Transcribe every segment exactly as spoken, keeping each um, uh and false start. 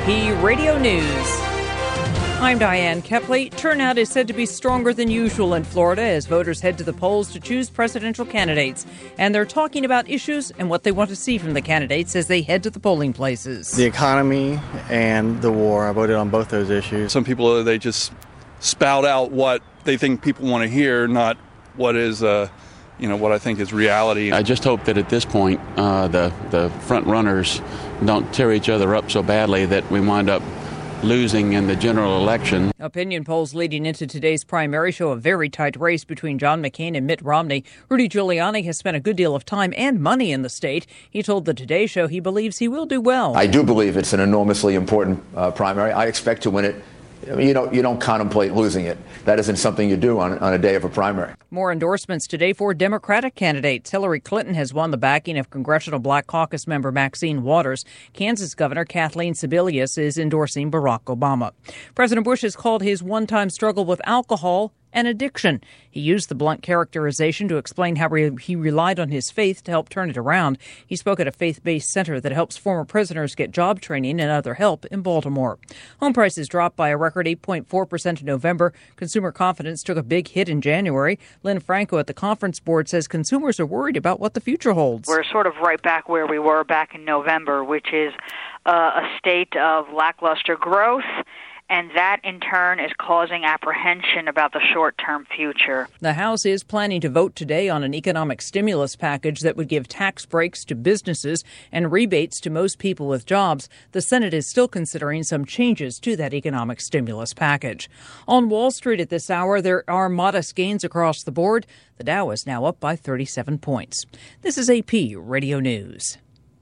P Radio News. I'm Diane Kepley. Turnout is said to be stronger than usual in Florida as voters head to the polls to choose presidential candidates. And they're talking about issues and what they want to see from the candidates as they head to the polling places. The economy and the war. I voted on both those issues. Some people, they just spout out what they think people want to hear, not what is, uh, you know, what I think is reality. I just hope that at this point, uh, the, the front runners don't tear each other up so badly that we wind up losing in the general election. Opinion polls leading into today's primary show a very tight race between John McCain and Mitt Romney. Rudy Giuliani has spent a good deal of time and money in the state. He told the Today Show he believes he will do well. I do believe it's an enormously important uh, primary. I expect to win it. You don't, you don't contemplate losing it. That isn't something you do on, on a day of a primary. More endorsements today for Democratic candidates. Hillary Clinton has won the backing of Congressional Black Caucus member Maxine Waters. Kansas Governor Kathleen Sebelius is endorsing Barack Obama. President Bush has called his one-time struggle with alcohol an addiction. He used the blunt characterization to explain how re- he relied on his faith to help turn it around. He spoke at a faith-based center that helps former prisoners get job training and other help in Baltimore. Home prices dropped by a record eight point four percent in November. Consumer confidence took a big hit in January. Lynn Franco at the Conference Board says consumers are worried about what the future holds. We're sort of right back where we were back in November, which is uh, a state of lackluster growth. And that, in turn, is causing apprehension about the short-term future. The House is planning to vote today on an economic stimulus package that would give tax breaks to businesses and rebates to most people with jobs. The Senate is still considering some changes to that economic stimulus package. On Wall Street at this hour, there are modest gains across the board. The Dow is now up by thirty-seven points. This is A P Radio News.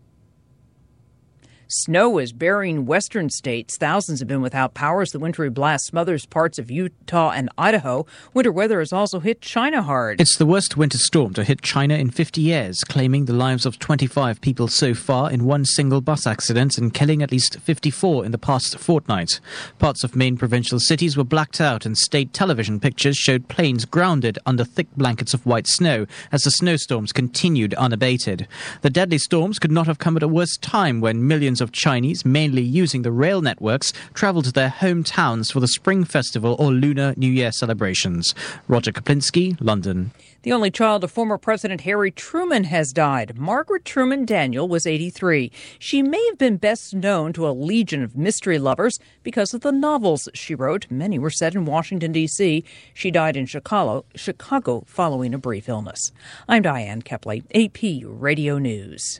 Snow is burying western states. Thousands have been without power as the wintry blast smothers parts of Utah and Idaho. Winter weather has also hit China hard. It's the worst winter storm to hit China in fifty years, claiming the lives of twenty-five people so far in one single bus accident and killing at least fifty-four in the past fortnight. Parts of main provincial cities were blacked out and state television pictures showed planes grounded under thick blankets of white snow as the snowstorms continued unabated. The deadly storms could not have come at a worse time when millions of Chinese, mainly using the rail networks, travel to their hometowns for the Spring Festival or Lunar New Year celebrations. Roger Kaplinski, London. The only child of former President Harry Truman has died. Margaret Truman Daniel was eighty-three. She may have been best known to a legion of mystery lovers because of the novels she wrote. Many were set in Washington, D C She died in Chicago, Chicago following a brief illness. I'm Diane Kepley, A P Radio News.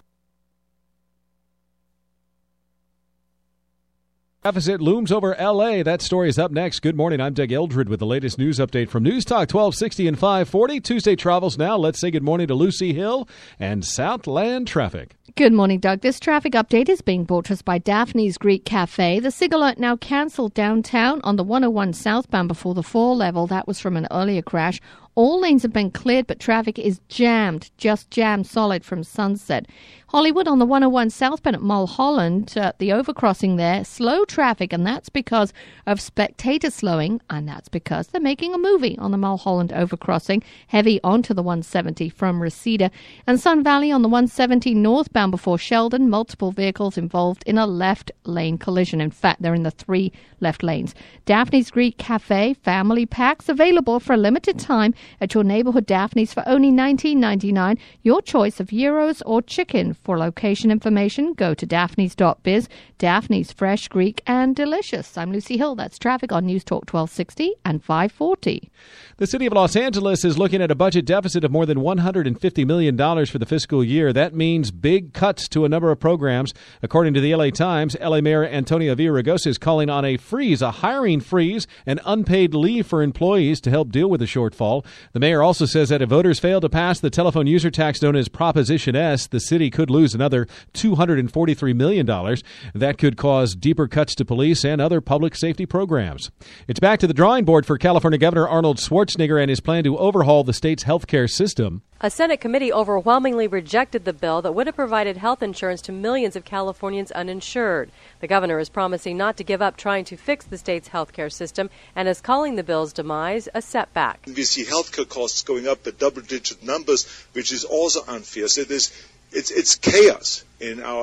Deficit looms over L A. That story is up next. Good morning. I'm Doug Eldred with the latest news update from News Talk twelve sixty and five forty. Tuesday travels now. Let's say good morning to Lucy Hill and Southland traffic. Good morning, Doug. This traffic update is being brought to us by Daphne's Greek Cafe. The SIG alert now cancelled downtown on the one oh one southbound before the four level. That was from an earlier crash. All lanes have been cleared, but traffic is jammed, just jammed solid from Sunset. Hollywood on the one oh one southbound at Mulholland, uh, the overcrossing there, slow traffic, and that's because of spectator slowing, and that's because they're making a movie on the Mulholland overcrossing, heavy onto the one seventy from Reseda. And Sun Valley on the one seventy northbound before Sheldon, multiple vehicles involved in a left lane collision. In fact, they're in the three left lanes. Daphne's Greek Cafe family packs available for a limited time at your neighborhood Daphne's for only nineteen ninety-nine. Your choice of gyros or chicken. For location information, go to daphnes dot biz. Daphne's fresh, Greek, and delicious. I'm Lucy Hill. That's traffic on News Talk twelve sixty and five forty. The city of Los Angeles is looking at a budget deficit of more than one hundred fifty million dollars for the fiscal year. That means big cuts to a number of programs. According to the L A Times, L A Mayor Antonio Villaraigosa is calling on a freeze, a hiring freeze, and unpaid leave for employees to help deal with the shortfall. The mayor also says that if voters fail to pass the telephone user tax known as Proposition S, the city could lose another two hundred forty-three million dollars. That could cause deeper cuts to police and other public safety programs. It's back to the drawing board for California Governor Arnold Schwarzenegger and his plan to overhaul the state's health care system. A Senate committee overwhelmingly rejected the bill that would have provided health insurance to millions of Californians uninsured. The governor is promising not to give up trying to fix the state's health care system and is calling the bill's demise a setback. We see health care costs going up at double-digit numbers, which is also unfair. So it is, it's, it's chaos in our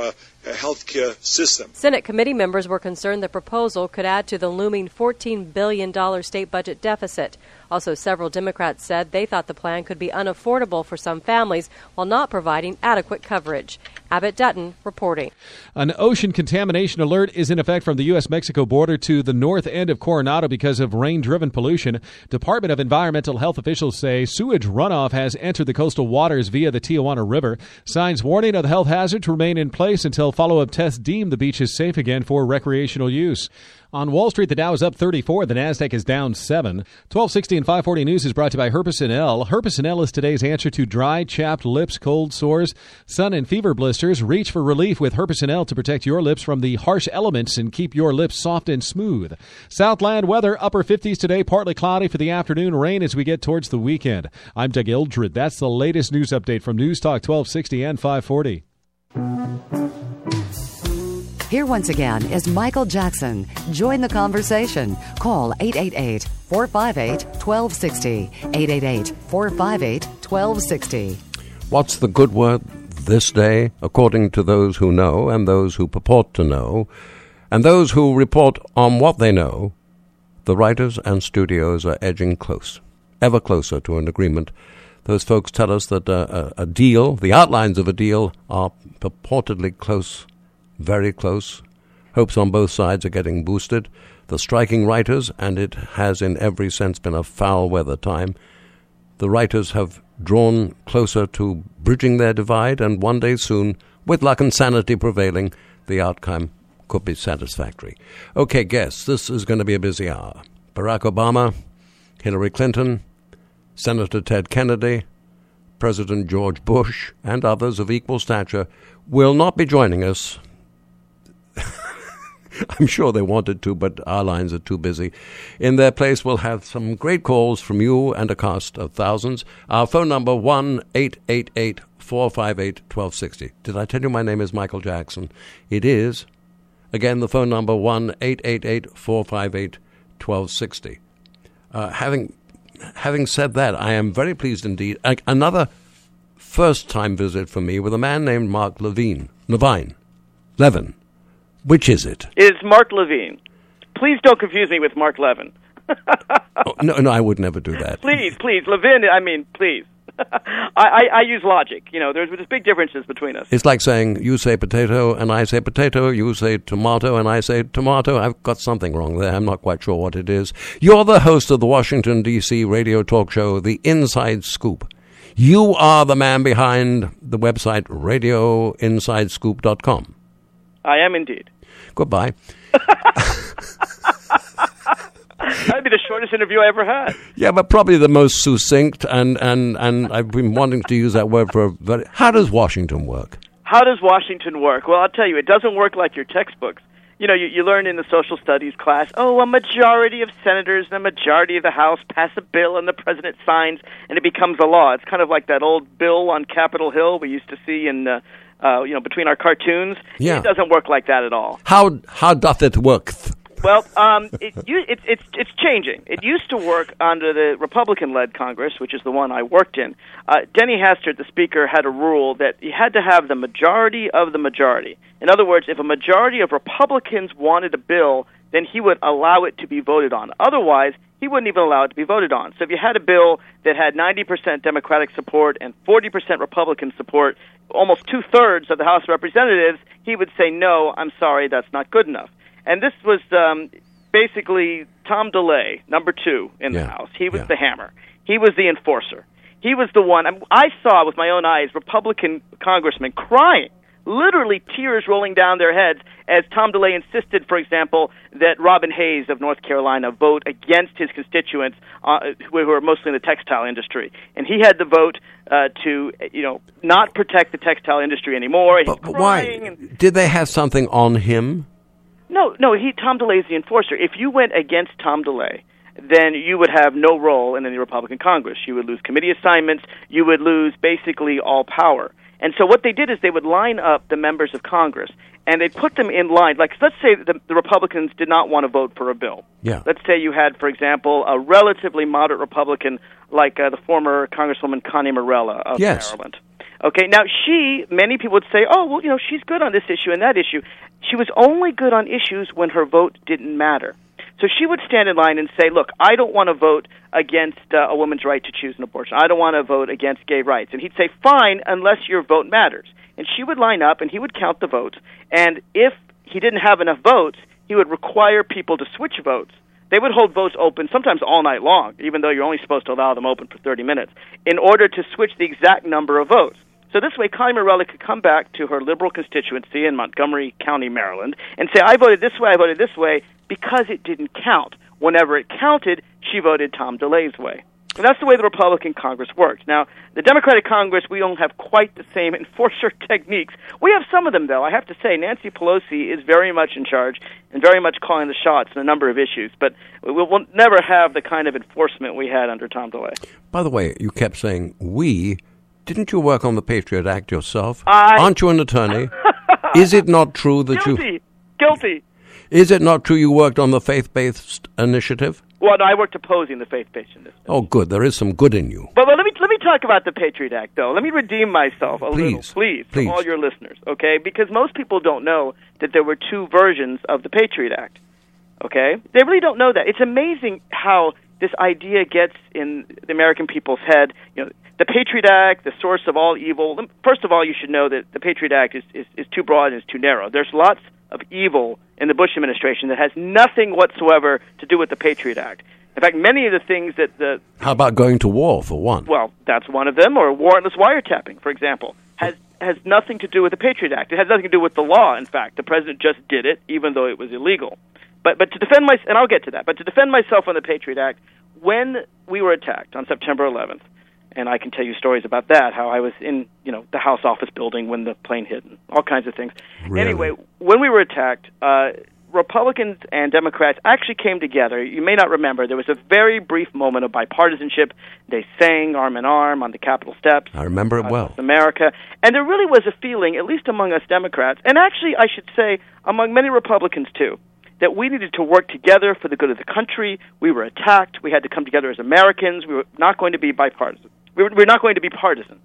uh, healthcare system. Senate committee members were concerned the proposal could add to the looming fourteen billion dollars state budget deficit. Also, several Democrats said they thought the plan could be unaffordable for some families while not providing adequate coverage. Abbott Dutton reporting. An ocean contamination alert is in effect from the U S Mexico border to the north end of Coronado because of rain-driven pollution. Department of Environmental Health officials say sewage runoff has entered the coastal waters via the Tijuana River. Signs warning of the health hazards remain in place until follow-up tests deem the beach is safe again for recreational use. On Wall Street, the Dow is up thirty-four. The Nasdaq is down seven. twelve sixty and five forty News is brought to you by Herpes L. Herpes L is today's answer to dry, chapped lips, cold sores, sun and fever blisters. Reach for relief with Herpes L to protect your lips from the harsh elements and keep your lips soft and smooth. Southland weather, upper fifties today, partly cloudy for the afternoon, rain as we get towards the weekend. I'm Doug Eldred. That's the latest news update from News Talk twelve sixty and five forty. Here once again is Michael Jackson. Join the conversation. Call eight eight eight, four five eight, one two six zero. eight eight eight, four five eight, one two six zero. What's the good word this day, according to those who know and those who purport to know, and those who report on what they know? The writers and studios are edging close, ever closer to an agreement. Those folks tell us that a, a, a deal, the outlines of a deal, are purportedly close. Very close. Hopes on both sides are getting boosted. The striking writers, and it has in every sense been a foul weather time, the writers have drawn closer to bridging their divide, and one day soon, with luck and sanity prevailing, the outcome could be satisfactory. Okay, guests, this is going to be a busy hour. Barack Obama, Hillary Clinton, Senator Ted Kennedy, President George Bush, and others of equal stature will not be joining us. I'm sure they wanted to, but our lines are too busy. In their place, we'll have some great calls from you and a cast of thousands. Our phone number, one eight eight eight, four five eight, one two six zero. Did I tell you my name is Michael Jackson? It is. Again, the phone number, one eight eight eight, four five eight, one two six zero. Uh, having, having said that, I am very pleased indeed. Uh, another first-time visit for me with a man named Mark Levine. Levine. Levin. Which is it? It's Mark Levine. Please don't confuse me with Mark Levin. oh, no, no, I would never do that. Please, please. Levin, I mean, please. I, I, I use logic. You know, there's, there's big differences between us. It's like saying you say potato and I say potato, you say tomato and I say tomato. I've got something wrong there. I'm not quite sure what it is. You're the host of the Washington, D C radio talk show, The Inside Scoop. You are the man behind the website radio inside scoop dot com. I am indeed. Goodbye. That'd be the shortest interview I ever had. Yeah, but probably the most succinct, and, and, and I've been wanting to use that word for a very... How does Washington work? How does Washington work? Well, I'll tell you, it doesn't work like your textbooks. You know, you, you learn in the social studies class, oh, a majority of senators and a majority of the House pass a bill and the president signs, and it becomes a law. It's kind of like that old bill on Capitol Hill we used to see in... Uh, Uh, you know, between our cartoons. Yeah. It doesn't work like that at all. How how doth it work? Well, um, it, you, it, it's it's changing. It used to work under the Republican-led Congress, which is the one I worked in. Uh, Denny Hastert, the Speaker, had a rule that you had to have the majority of the majority. In other words, if a majority of Republicans wanted a bill, then he would allow it to be voted on. Otherwise, he wouldn't even allow it to be voted on. So if you had a bill that had ninety percent Democratic support and forty percent Republican support, almost two-thirds of the House of Representatives, he would say, no, I'm sorry, that's not good enough. And this was um, basically Tom DeLay, number two in yeah. the House. He was yeah. the hammer. He was the enforcer. He was the one. I, mean, I saw with my own eyes Republican congressmen crying, literally tears rolling down their heads as Tom DeLay insisted, for example, that Robin Hayes of North Carolina vote against his constituents uh, who are mostly in the textile industry. And he had the vote uh, to, you know, not protect the textile industry anymore. And but he's why? and, Did they have something on him? No, no, he Tom DeLay is the enforcer. If you went against Tom DeLay, then you would have no role in the Republican Congress. You would lose committee assignments. You would lose basically all power. And so what they did is they would line up the members of Congress, and they'd put them in line. Like, let's say the, the Republicans did not want to vote for a bill. Yeah. Let's say you had, for example, a relatively moderate Republican like uh, the former Congresswoman Connie Morella of yes. Maryland. Okay, now she, many people would say, oh, well, you know, she's good on this issue and that issue. She was only good on issues when her vote didn't matter. So she would stand in line and say, look, I don't want to vote against uh, a woman's right to choose an abortion. I don't want to vote against gay rights. And he'd say, fine, unless your vote matters. And she would line up, and he would count the votes. And if he didn't have enough votes, he would require people to switch votes. They would hold votes open, sometimes all night long, even though you're only supposed to allow them open for thirty minutes, in order to switch the exact number of votes. So this way, Connie Morelli could come back to her liberal constituency in Montgomery County, Maryland, and say, I voted this way, I voted this way, because it didn't count. Whenever it counted, she voted Tom DeLay's way. And that's the way the Republican Congress works. Now, the Democratic Congress, we don't have quite the same enforcer techniques. We have some of them, though. I have to say, Nancy Pelosi is very much in charge and very much calling the shots on a number of issues. But we'll, we'll never have the kind of enforcement we had under Tom DeLay. By the way, you kept saying we. Didn't you work on the Patriot Act yourself? I... Aren't you an attorney? Is it not true that Guilty. you... Guilty. Is it not true you worked on the faith-based initiative? Well, no, I worked opposing the faith-based initiative. Oh, good. There is some good in you. But well, let me let me talk about the Patriot Act, though. Let me redeem myself a please, little, please, please, for all your listeners, okay? Because most people don't know that there were two versions of the Patriot Act, okay? They really don't know that. It's amazing how this idea gets in the American people's head. You know, the Patriot Act, the source of all evil. First of all, you should know that the Patriot Act is, is, is too broad and is too narrow. There's lots of evil in the Bush administration that has nothing whatsoever to do with the Patriot Act. In fact, many of the things that the... How about going to war, for one? Well, that's one of them, or warrantless wiretapping, for example, has has nothing to do with the Patriot Act. It has nothing to do with the law, in fact. The president just did it, even though it was illegal. But but to defend my... And I'll get to that. But to defend myself on the Patriot Act, when we were attacked on September eleventh, and I can tell you stories about that, how I was in, you know, the House office building when the plane hit, and all kinds of things. Really? Anyway, when we were attacked, uh, Republicans and Democrats actually came together. You may not remember, there was a very brief moment of bipartisanship. They sang arm in arm on the Capitol steps. I remember it well. America. And there really was a feeling, at least among us Democrats, and actually I should say among many Republicans too, that we needed to work together for the good of the country. We were attacked. We had to come together as Americans. We were not going to be bipartisan. We were, we're not going to be partisan.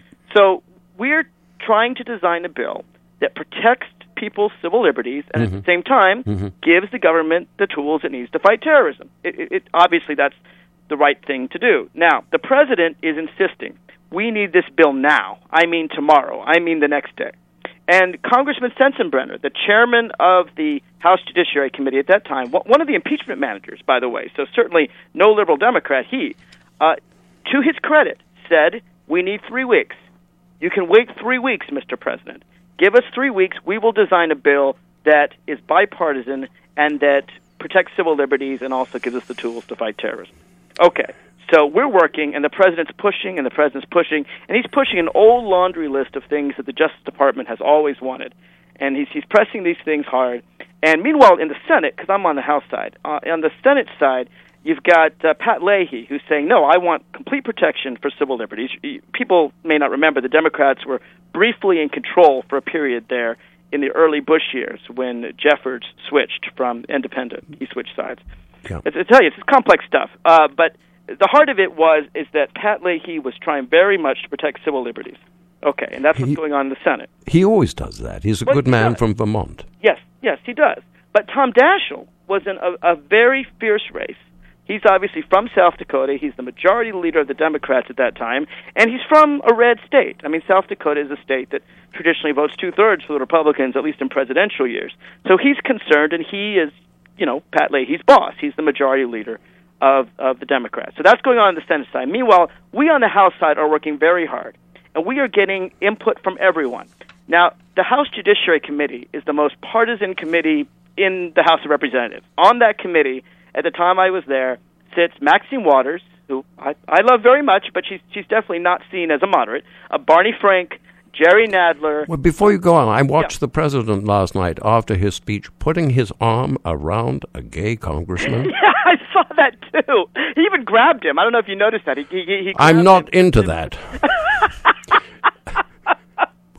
So we're trying to design a bill that protects people's civil liberties and mm-hmm. at the same time mm-hmm. gives the government the tools it needs to fight terrorism. It, it, it, obviously, that's the right thing to do. Now, the president is insisting, we need this bill now. I mean tomorrow. I mean the next day. And Congressman Sensenbrenner, the chairman of the House Judiciary Committee at that time, one of the impeachment managers, by the way, so certainly no liberal Democrat, he, uh, to his credit, said, we need three weeks. You can wait three weeks, Mister President. Give us three weeks. We will design a bill that is bipartisan and that protects civil liberties and also gives us the tools to fight terrorism. Okay. So we're working, and the president's pushing, and the president's pushing, and he's pushing an old laundry list of things that the Justice Department has always wanted. And he's, he's pressing these things hard. And meanwhile, in the Senate, because I'm on the House side, uh, on the Senate side, you've got uh, Pat Leahy, who's saying, no, I want complete protection for civil liberties. People may not remember the Democrats were briefly in control for a period there in the early Bush years when Jeffords switched from independent. He switched sides. Yeah. I tell you, it's complex stuff. Uh, but the heart of it was is that Pat Leahy was trying very much to protect civil liberties. Okay, and that's what's he, going on in the Senate. He always does that. He's a well, good man does. from Vermont. Yes, yes, he does. But Tom Daschle was in a, a very fierce race. He's obviously from South Dakota. He's the majority leader of the Democrats at that time, and he's from a red state. I mean, South Dakota is a state that traditionally votes two-thirds for the Republicans, at least in presidential years. So he's concerned, and he is, you know, Pat Leahy's boss. He's the majority leader of, of the Democrats. So that's going on on the Senate side. Meanwhile, we on the House side are working very hard, and we are getting input from everyone. Now, the House Judiciary Committee is the most partisan committee in the House of Representatives. On that committee, at the time I was there, sits Maxine Waters, who I, I love very much, but she's she's definitely not seen as a moderate, uh, Barney Frank, Jerry Nadler. Well, before you go on, I watched yeah. the president last night after his speech putting his arm around a gay congressman. Yeah, I saw that too. He even grabbed him. I don't know if you noticed that. He, he, he I'm not him. into that.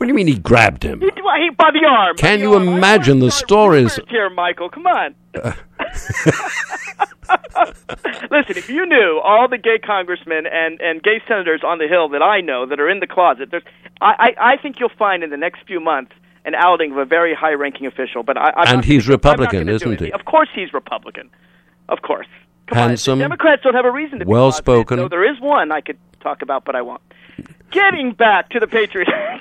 What do you mean he grabbed him? He, well, he by the arm. Can the you arm. imagine the stories? Here, Michael, come on. Uh. Listen, if you knew all the gay congressmen and, and gay senators on the Hill that I know that are in the closet, there's, I, I, I think you'll find in the next few months an outing of a very high-ranking official. But I, I'm and not he's gonna, Republican, isn't he? Of course he's Republican. Of course. Come Handsome. On. The Democrats don't have a reason to be well-spoken. So there is one I could talk about, but I won't. Getting back to the Patriot Act.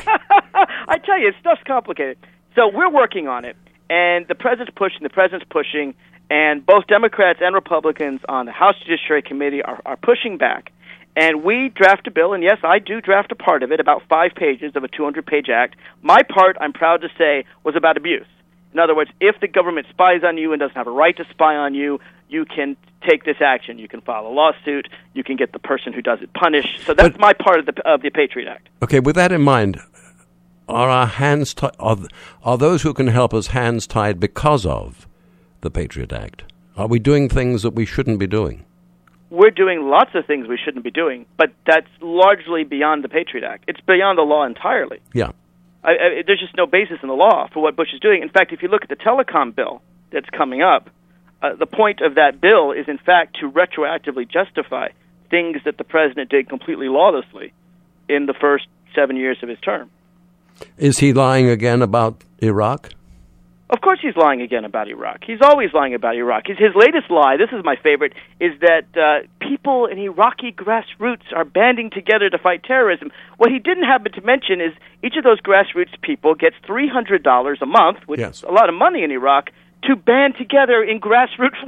I tell you, stuff's complicated. So we're working on it, and the president's pushing, the president's pushing, and both Democrats and Republicans on the House Judiciary Committee are, are pushing back. And we draft a bill, and yes, I do draft a part of it, about five pages of a two hundred page act. My part, I'm proud to say, was about abuse. In other words, if the government spies on you and doesn't have a right to spy on you, you can take this action. You can file a lawsuit. You can get the person who does it punished. So that's but, my part of the of the Patriot Act. Okay, with that in mind, are our hands ti- are, are those who can help us hands tied because of the Patriot Act? Are we doing things that we shouldn't be doing? We're doing lots of things we shouldn't be doing, but that's largely beyond the Patriot Act. It's beyond the law entirely. Yeah. I, I, there's just no basis in the law for what Bush is doing. In fact, if you look at the telecom bill that's coming up, uh, the point of that bill is, in fact, to retroactively justify things that the president did completely lawlessly in the first seven years of his term. Is he lying again about Iraq? Of course he's lying again about Iraq. He's always lying about Iraq. His, his latest lie, this is my favorite, is that uh, people in Iraqi grassroots are banding together to fight terrorism. What he didn't happen to mention is each of those grassroots people gets three hundred dollars a month, which yes. is a lot of money in Iraq, to band together in grassroots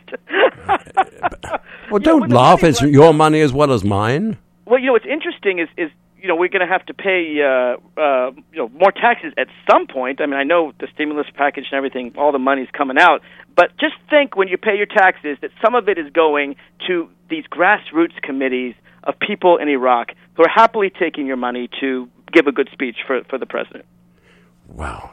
ways. Well, don't you know, laugh. It's your money as well as mine. Well, you know, what's interesting is... is you know, we're going to have to pay, uh, uh, you know, more taxes at some point. I mean, I know the stimulus package and everything, all the money's coming out. But just think when you pay your taxes that some of it is going to these grassroots committees of people in Iraq who are happily taking your money to give a good speech for, for the president. Wow.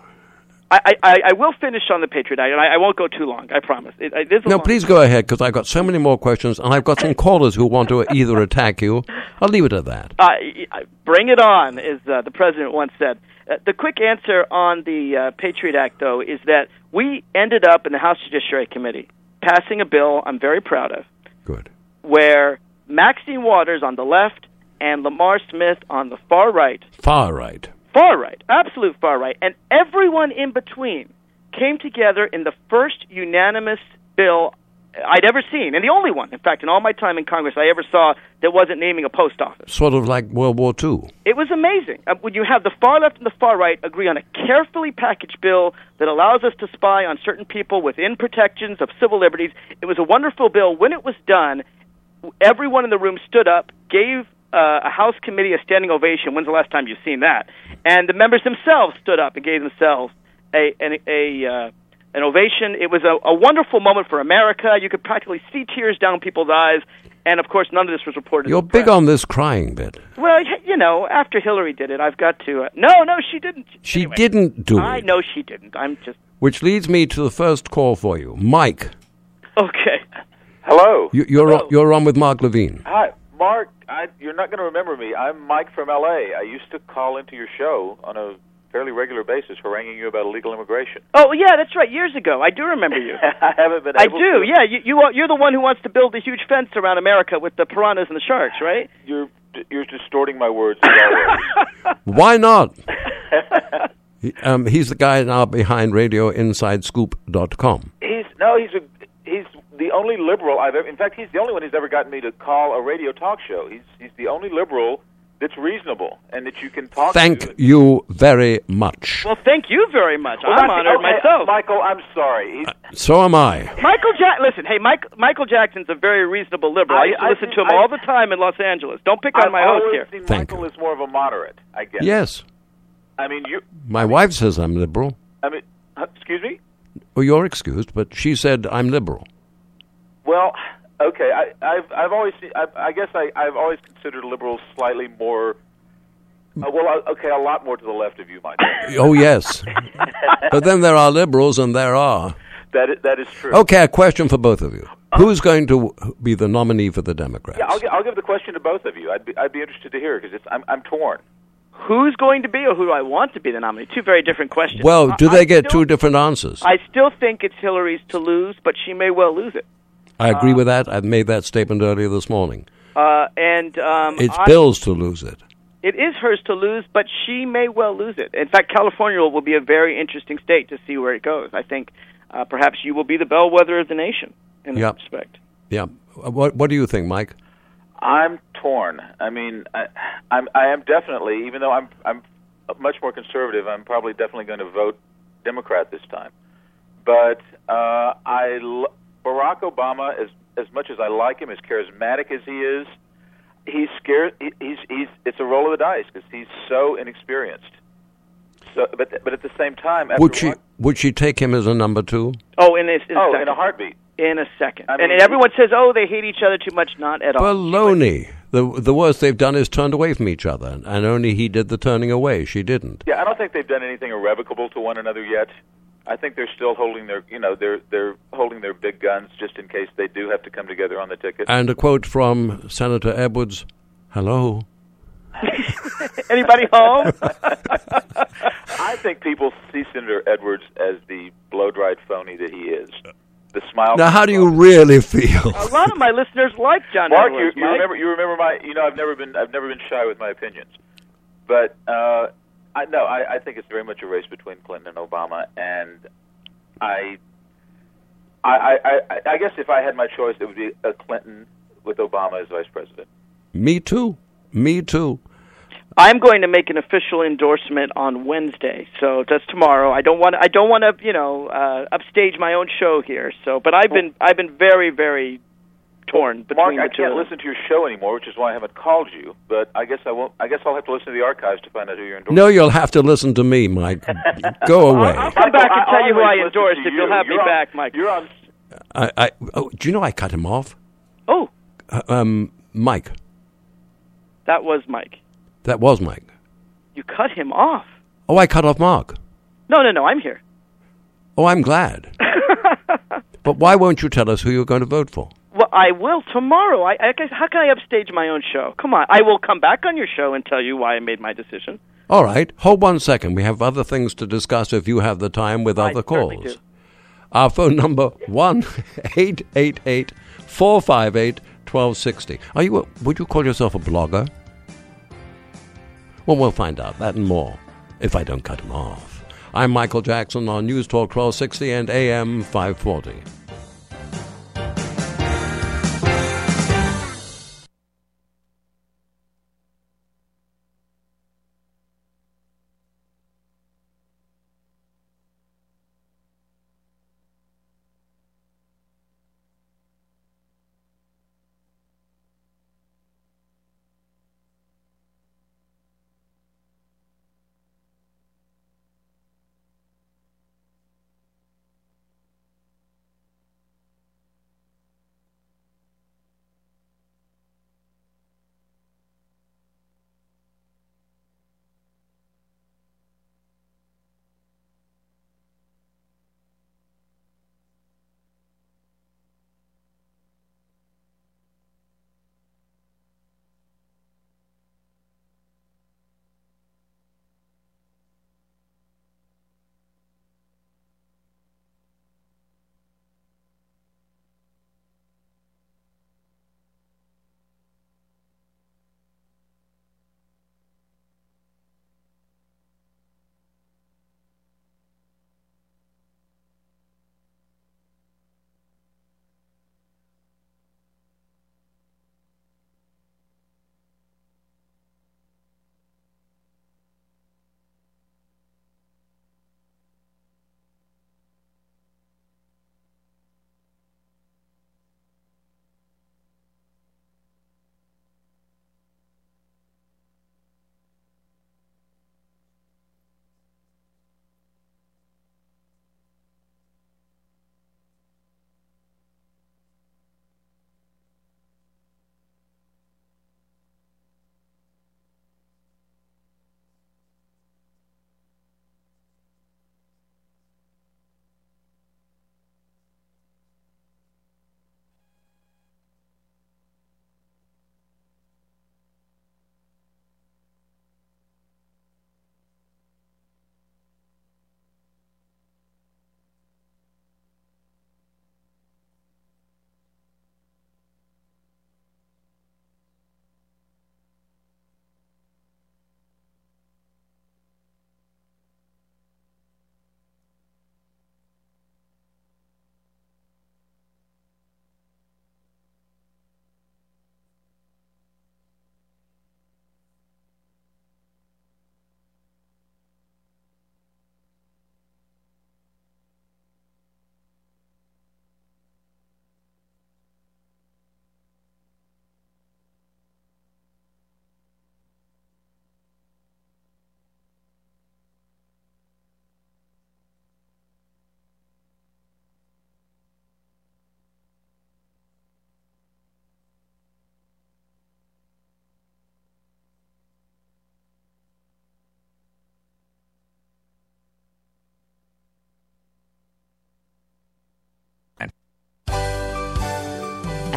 I, I, I will finish on the Patriot Act, and I, I won't go too long, I promise. It, it, no, please go ahead, because I've got so many more questions, and I've got some callers who want to either attack you. I'll leave it at that. Uh, bring it on, as uh, the president once said. Uh, the quick answer on the uh, Patriot Act, though, is that we ended up in the House Judiciary Committee passing a bill I'm very proud of. Good. Where Maxine Waters on the left and Lamar Smith on the far right. Far right. Far right, absolute far right, and everyone in between came together in the first unanimous bill I'd ever seen, and the only one, in fact, in all my time in Congress I ever saw that wasn't naming a post office. Sort of like World War Two. It was amazing. Uh, when you have the far left and the far right agree on a carefully packaged bill that allows us to spy on certain people within protections of civil liberties, it was a wonderful bill. When it was done, everyone in the room stood up, gave Uh, a House committee a standing ovation. When's the last time you've seen that? And the members themselves stood up and gave themselves a an, a, uh, an ovation. It was a, a wonderful moment for America. You could practically see tears down people's eyes. And, of course, none of this was reported. You're big on this crying bit. Well, you know, after Hillary did it, I've got to... Uh, no, no, she didn't. She anyway, didn't do I it. I know she didn't. I'm just... Which leads me to the first call for you. Mike. Okay. Hello. You, you're, Hello. On, you're on with Mark Levine. Hi. Mark, I, you're not going to remember me. I'm Mike from L A. I used to call into your show on a fairly regular basis haranguing you about illegal immigration. Oh, yeah, that's right. Years ago. I do remember you. I haven't been I able do, to. yeah. You, you are, you're the one who wants to build a huge fence around America with the piranhas and the sharks, right? You're you're distorting my words as always. Why not? he, um, he's the guy now behind radio inside scoop dot com. He's no, he's a, he's the only liberal I've ever. In fact, he's the only one who's ever gotten me to call a radio talk show. He's he's the only liberal that's reasonable and that you can talk Thank to. Thank you very much. Well, thank you very much. Well, I'm honored okay, myself. Michael, I'm sorry. He's, Uh, so am I. Michael Jack. Listen, hey, Mike, Michael Jackson's a very reasonable liberal. I, I used to I listen think, to him I, all the time in Los Angeles. Don't pick on I've my host always here. seen Thank Michael you. is more of a moderate, I guess. Yes. I mean, you. My wife says I'm liberal. I mean, uh, excuse me? Well, you're excused, but she said I'm liberal. Well, okay. I, I've I've always seen, I, I guess I I've always considered liberals slightly more. Uh, well, uh, okay, a lot more to the left of you, Mike. Oh yes, but then there are liberals, and there are. That is, that is true. Okay, a question for both of you: Who's going to be the nominee for the Democrats? Yeah, I'll, I'll give the question to both of you. I'd be I'd be interested to hear because it's I'm I'm torn. who's going to be or who do I want to be the nominee? Two very different questions. Well, do I, they I get still, two different answers? I still think it's Hillary's to lose, but she may well lose it. I agree uh, with that. I made that statement earlier this morning. Uh, and um, It's I, Bill's to lose it. It is hers to lose, but she may well lose it. In fact, California will be a very interesting state to see where it goes. I think uh, perhaps you will be the bellwether of the nation in Yep. that respect. Yeah. What What do you think, Mike? I'm torn. I mean, I, I'm I am definitely, even though I'm I'm much more conservative, I'm probably definitely going to vote Democrat this time. But uh, I Barack Obama, as as much as I like him, as charismatic as he is, he's scared. He, he's he's it's a roll of the dice because he's so inexperienced. So, but but at the same time, after Would she one, Would she take him as a number two? Oh, in, a, in a oh, second. in a heartbeat. In a second. I mean, and everyone says, oh, they hate each other too much. Not at all. Baloney. The the worst they've done is turned away from each other, and only he did the turning away. She didn't. Yeah, I don't think they've done anything irrevocable to one another yet. I think they're still holding their, you know, they're they're holding their big guns just in case they do have to come together on the ticket. And a quote from Senator Edwards, "Hello." Anybody home? I think people see Senator Edwards as the blow-dried phony that he is. The smile. Now, how do you really feel? A lot of my listeners like John Mark, Edwards. you, you Mike. remember? You remember my? You know, I've never been. I've never been shy with my opinions, but uh, I no, I, I think it's very much a race between Clinton and Obama, and I, I, I, I, I guess if I had my choice, it would be a Clinton with Obama as vice president. Me too. Me too. I'm going to make an official endorsement on Wednesday, so that's tomorrow. I don't want. I don't want to, you know, uh, upstage my own show here. So, but I've been, I've been very, very torn between Mark, the I two. can't of them. listen to your show anymore, which is why I haven't called you. But I guess I won't. I guess I'll have to listen to the archives to find out who you're endorsing. No, you'll have to listen to me, Mike. Go away. I'll come back and tell you who I always listen endorsed to if you. you'll have me You're on- back, Mike. You're on. I, I, oh, do you know I cut him off? Oh, Uh, um, Mike. that was Mike. That was Mike. You cut him off. Oh, I cut off Mark. No, no, no. I'm here. Oh, I'm glad. But why won't you tell us who you're going to vote for? Well, I will tomorrow. I, I guess, how can I upstage my own show? Come on. I will come back on your show and tell you why I made my decision. All right. Hold one second. We have other things to discuss if you have the time with I other certainly calls. do. Our phone number, one eight eight eight, four five eight, one two six zero. Are you a, would you call yourself a blogger? Well, we'll find out that and more if I don't cut him off. I'm Michael Jackson on News Talk twelve sixty and A M five forty.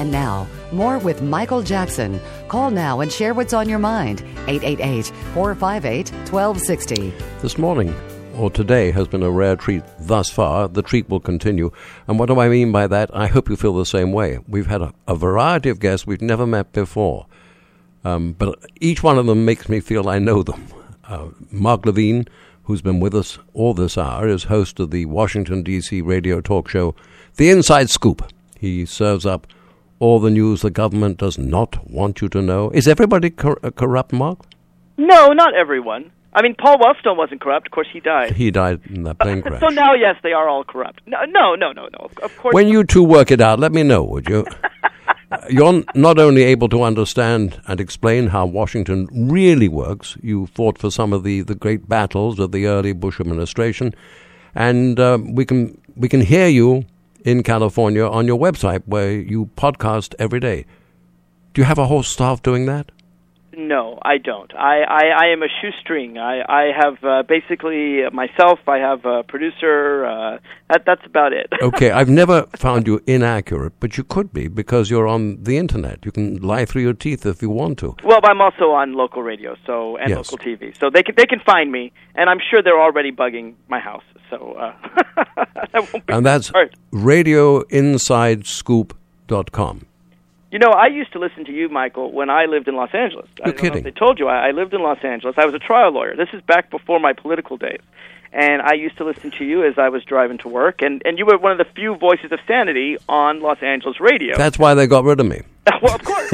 And now, more with Michael Jackson. Call now and share what's on your mind. eight eight eight, four five eight, one two six zero. This morning, or today, has been a rare treat thus far. The treat will continue. And what do I mean by that? I hope you feel the same way. We've had a, a variety of guests we've never met before. Um, but each one of them makes me feel I know them. Uh, Mark Levine, who's been with us all this hour, is host of the Washington, D C radio talk show, The Inside Scoop. He serves up all the news the government does not want you to know. Is everybody cor- corrupt, Mark? No, not everyone. I mean, Paul Wellstone wasn't corrupt. Of course, he died. He died in that plane crash. So now, yes, they are all corrupt. No, no, no, no. no. Of course. When you two work it out, let me know, would you? You're not only able to understand and explain how Washington really works, you fought for some of the, the great battles of the early Bush administration, and uh, we can we can hear you in California on your website where you podcast every day. Do you have a whole staff doing that? No, I don't. I, I, I am a shoestring. I, I have uh, basically myself. I have a producer. Uh, that, that's about it. Okay, I've never found you inaccurate, but you could be because you're on the Internet. You can lie through your teeth if you want to. Well, I'm also on local radio so and Yes. local T V. So they can, they can find me, and I'm sure they're already bugging my house. So uh, that won't be And that's hard. radio inside scoop dot com. You know, I used to listen to you, Michael, when I lived in Los Angeles. I You're don't kidding. know if they told you. I, I lived in Los Angeles. I was a trial lawyer. This is back before my political days. And I used to listen to you as I was driving to work. And, and you were one of the few voices of sanity on Los Angeles radio. That's why they got rid of me. Well, of course.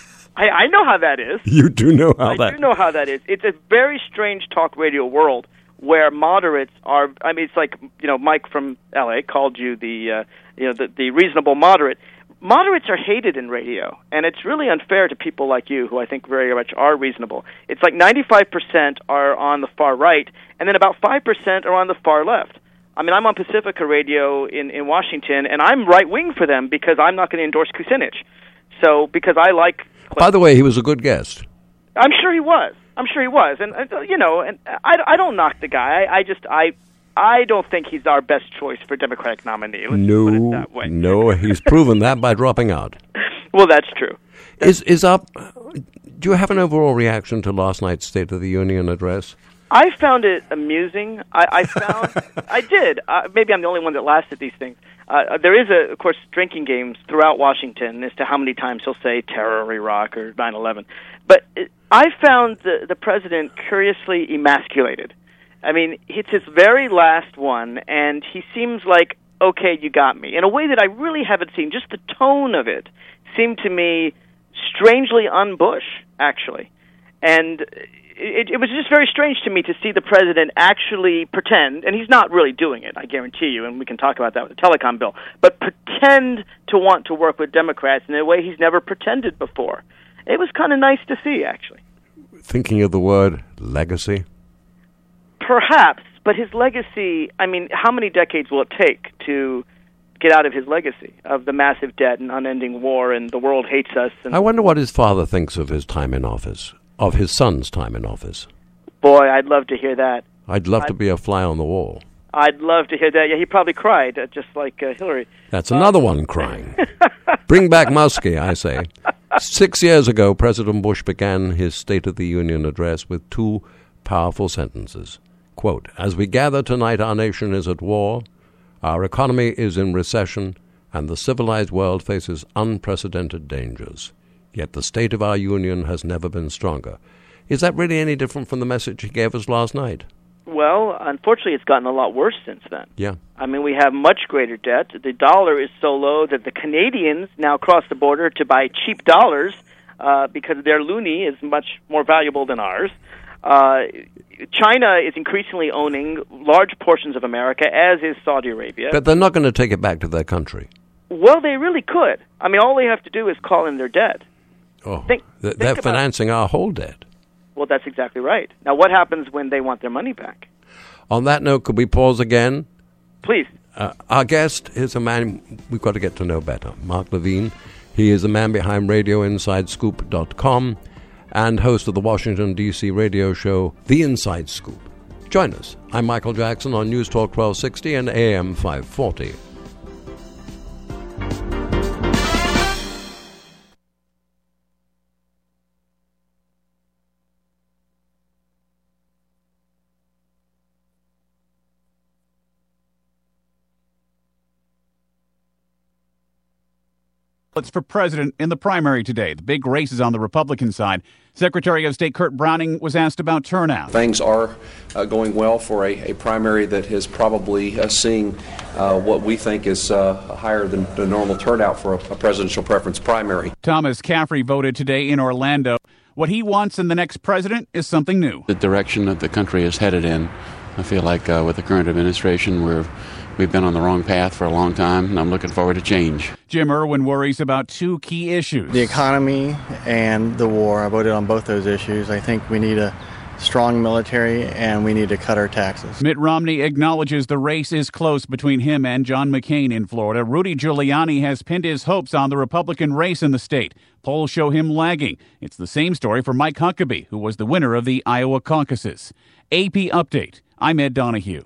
I, I know how that is. You do know how I that do know how that is. It's a very strange talk radio world where moderates are. I mean, it's like, you know, Mike from L A called you the uh, you know the, the reasonable moderate. Moderates are hated in radio, and it's really unfair to people like you, who I think very much are reasonable. It's like ninety-five percent are on the far right, and then about five percent are on the far left. I mean, I'm on Pacifica Radio in, in Washington, and I'm right-wing for them because I'm not going to endorse Kucinich. So, because I like... By the way, he was a good guest. I'm sure he was. I'm sure he was. And, uh, you know, and I, I don't knock the guy. I, I just... I. I don't think he's our best choice for Democratic nominee. Let's No, put it that way. no, he's proven that by dropping out. Well, that's true. Is is up? Do you have an overall reaction to last night's State of the Union address? I found it amusing. I, I found I did. Uh, maybe I'm the only one that laughs at these things. Uh, there is, a, of course, drinking games throughout Washington as to how many times he'll say terror, Iraq, or nine eleven. But it, I found the, the president curiously emasculated. I mean, it's his very last one, and he seems like, okay, you got me, in a way that I really haven't seen. Just the tone of it seemed to me strangely un-Bush, actually. And it, it was just very strange to me to see the president actually pretend, and he's not really doing it, I guarantee you, and we can talk about that with the telecom bill, but pretend to want to work with Democrats in a way he's never pretended before. It was kind of nice to see, actually. Thinking of the word legacy? Perhaps, but his legacy, I mean, how many decades will it take to get out of his legacy of the massive debt and unending war and the world hates us? And I wonder what his father thinks of his time in office, of his son's time in office. Boy, I'd love to hear that. I'd love I'd, to be a fly on the wall. I'd love to hear that. Yeah, he probably cried, uh, just like uh, Hillary. That's another one crying. Bring back Muskie, I say. Six years ago, President Bush began his State of the Union address with two powerful sentences. Quote, as we gather tonight, our nation is at war, our economy is in recession, and the civilized world faces unprecedented dangers. Yet the state of our union has never been stronger. Is that really any different from the message he gave us last night? Well, unfortunately, it's gotten a lot worse since then. Yeah. I mean, we have much greater debt. The dollar is so low that the Canadians now cross the border to buy cheap dollars uh, because their loonie is much more valuable than ours. Uh, China is increasingly owning large portions of America, as is Saudi Arabia. But they're not going to take it back to their country. Well, they really could. I mean, all they have to do is call in their debt. Oh, think, they're think financing our whole debt. Well, that's exactly right. Now, what happens when they want their money back? On that note, could we pause again? Please. Uh, our guest is a man we've got to get to know better, Mark Levine. He is the man behind radio inside scoop dot com and host of the Washington, D C radio show, The Inside Scoop. Join us. I'm Michael Jackson on News Talk twelve sixty and A M five forty. It's for president in the primary today. The big race is on the Republican side. Secretary of State Kurt Browning was asked about turnout. Things are uh, going well for a, a primary that is probably uh, seeing uh, what we think is uh, higher than the normal turnout for a, a presidential preference primary. Thomas Caffrey voted today in Orlando. What he wants in the next president is something new. The direction that the country is headed in, I feel like uh, with the current administration, we're We've been on the wrong path for a long time, and I'm looking forward to change. Jim Irwin worries about two key issues. The economy and the war. I voted on both those issues. I think we need a strong military, and we need to cut our taxes. Mitt Romney acknowledges the race is close between him and John McCain in Florida. Rudy Giuliani has pinned his hopes on the Republican race in the state. Polls show him lagging. It's the same story for Mike Huckabee, who was the winner of the Iowa caucuses. A P Update. I'm Ed Donahue.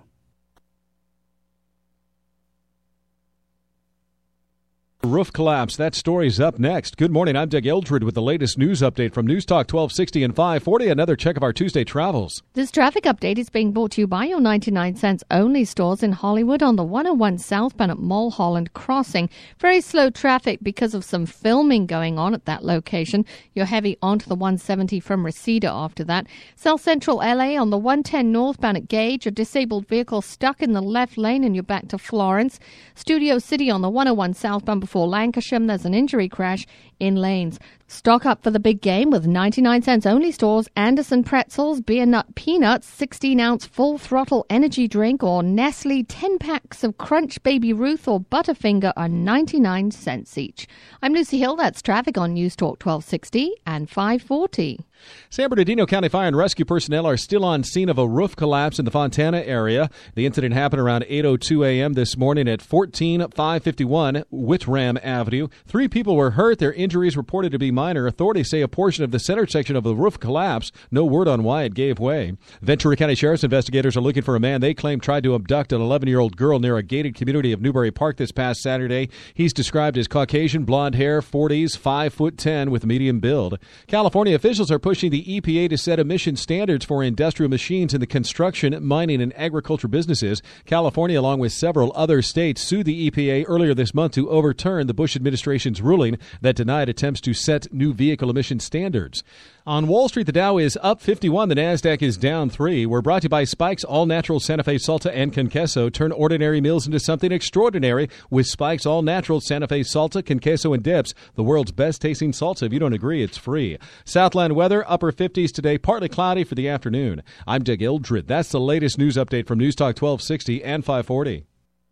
Roof collapse. That story's up next. Good morning. I'm Doug Eldred with the latest news update from News Talk twelve sixty and five forty. Another check of our Tuesday travels. This traffic update is being brought to you by your ninety-nine cents only stores in Hollywood on the one oh one southbound at Mulholland Crossing. Very slow traffic because of some filming going on at that location. You're heavy onto the one seventy from Reseda after that. South Central L A on the one ten northbound at Gage. A disabled vehicle stuck in the left lane and you're back to Florence. Studio City on the one oh one southbound before Lancashire. There's an injury crash in lanes. Stock up for the big game with ninety-nine cents only stores. Anderson Pretzels, Beer Nut Peanuts, sixteen ounce full throttle energy drink, or Nestle ten packs of Crunch Baby Ruth or Butterfinger are ninety-nine cents each. I'm Lucy Hill. That's traffic on News Talk twelve sixty and five forty. San Bernardino County Fire and Rescue personnel are still on scene of a roof collapse in the Fontana area. The incident happened around eight oh two a.m. this morning at fourteen five fifty-one Whitram Avenue. Three people were hurt. Their injuries reported to be minor. Authorities say a portion of the center section of the roof collapsed. No word on why it gave way. Ventura County Sheriff's investigators are looking for a man they claim tried to abduct an eleven-year-old girl near a gated community of Newbury Park this past Saturday. He's described as Caucasian, blonde hair, forties, five foot ten with medium build. California officials are pushing the E P A to set emission standards for industrial machines in the construction, mining, and agriculture businesses. California, along with several other states, sued the E P A earlier this month to overturn the Bush administration's ruling that denied attempts to set new vehicle emission standards. On Wall Street, the Dow is up fifty-one. The NASDAQ is down three. We're brought to you by Spike's All-Natural Santa Fe Salsa and Conqueso. Turn ordinary meals into something extraordinary with Spike's All-Natural Santa Fe Salsa, Conqueso, and Dips. The world's best-tasting salsa. If you don't agree, it's free. Southland weather, upper fifties today, partly cloudy for the afternoon. I'm Doug Eldred. That's the latest news update from News Talk twelve sixty and five forty.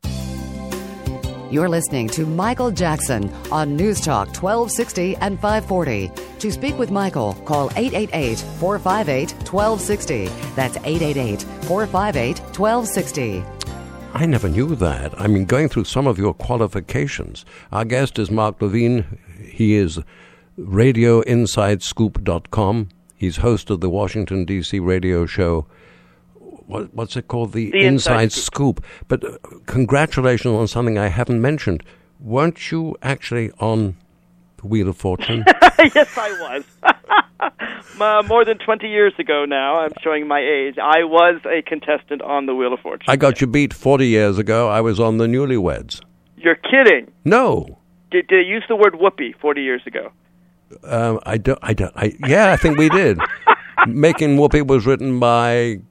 You're listening to Michael Jackson on News Talk twelve sixty and five forty. To speak with Michael, call eight eight eight, four five eight, one two six zero. That's eight eight eight, four five eight, one two six zero. I never knew that. I mean, going through some of your qualifications. Our guest is Mark Levine. He is radio inside scoop dot com. He's host of the Washington, D C radio show. What, what's it called? The, the Inside, Inside Scoop. But uh, congratulations on something I haven't mentioned. Weren't you actually on the Wheel of Fortune? Yes, I was. uh, more than twenty years ago now. I'm showing my age. I was a contestant on the Wheel of Fortune. I got you beat forty years ago. I was on the Newlyweds. You're kidding. No. Did, did they use the word whoopee forty years ago? Um, I don't. I don't. I, yeah, I think we did. Making Whoopee was written by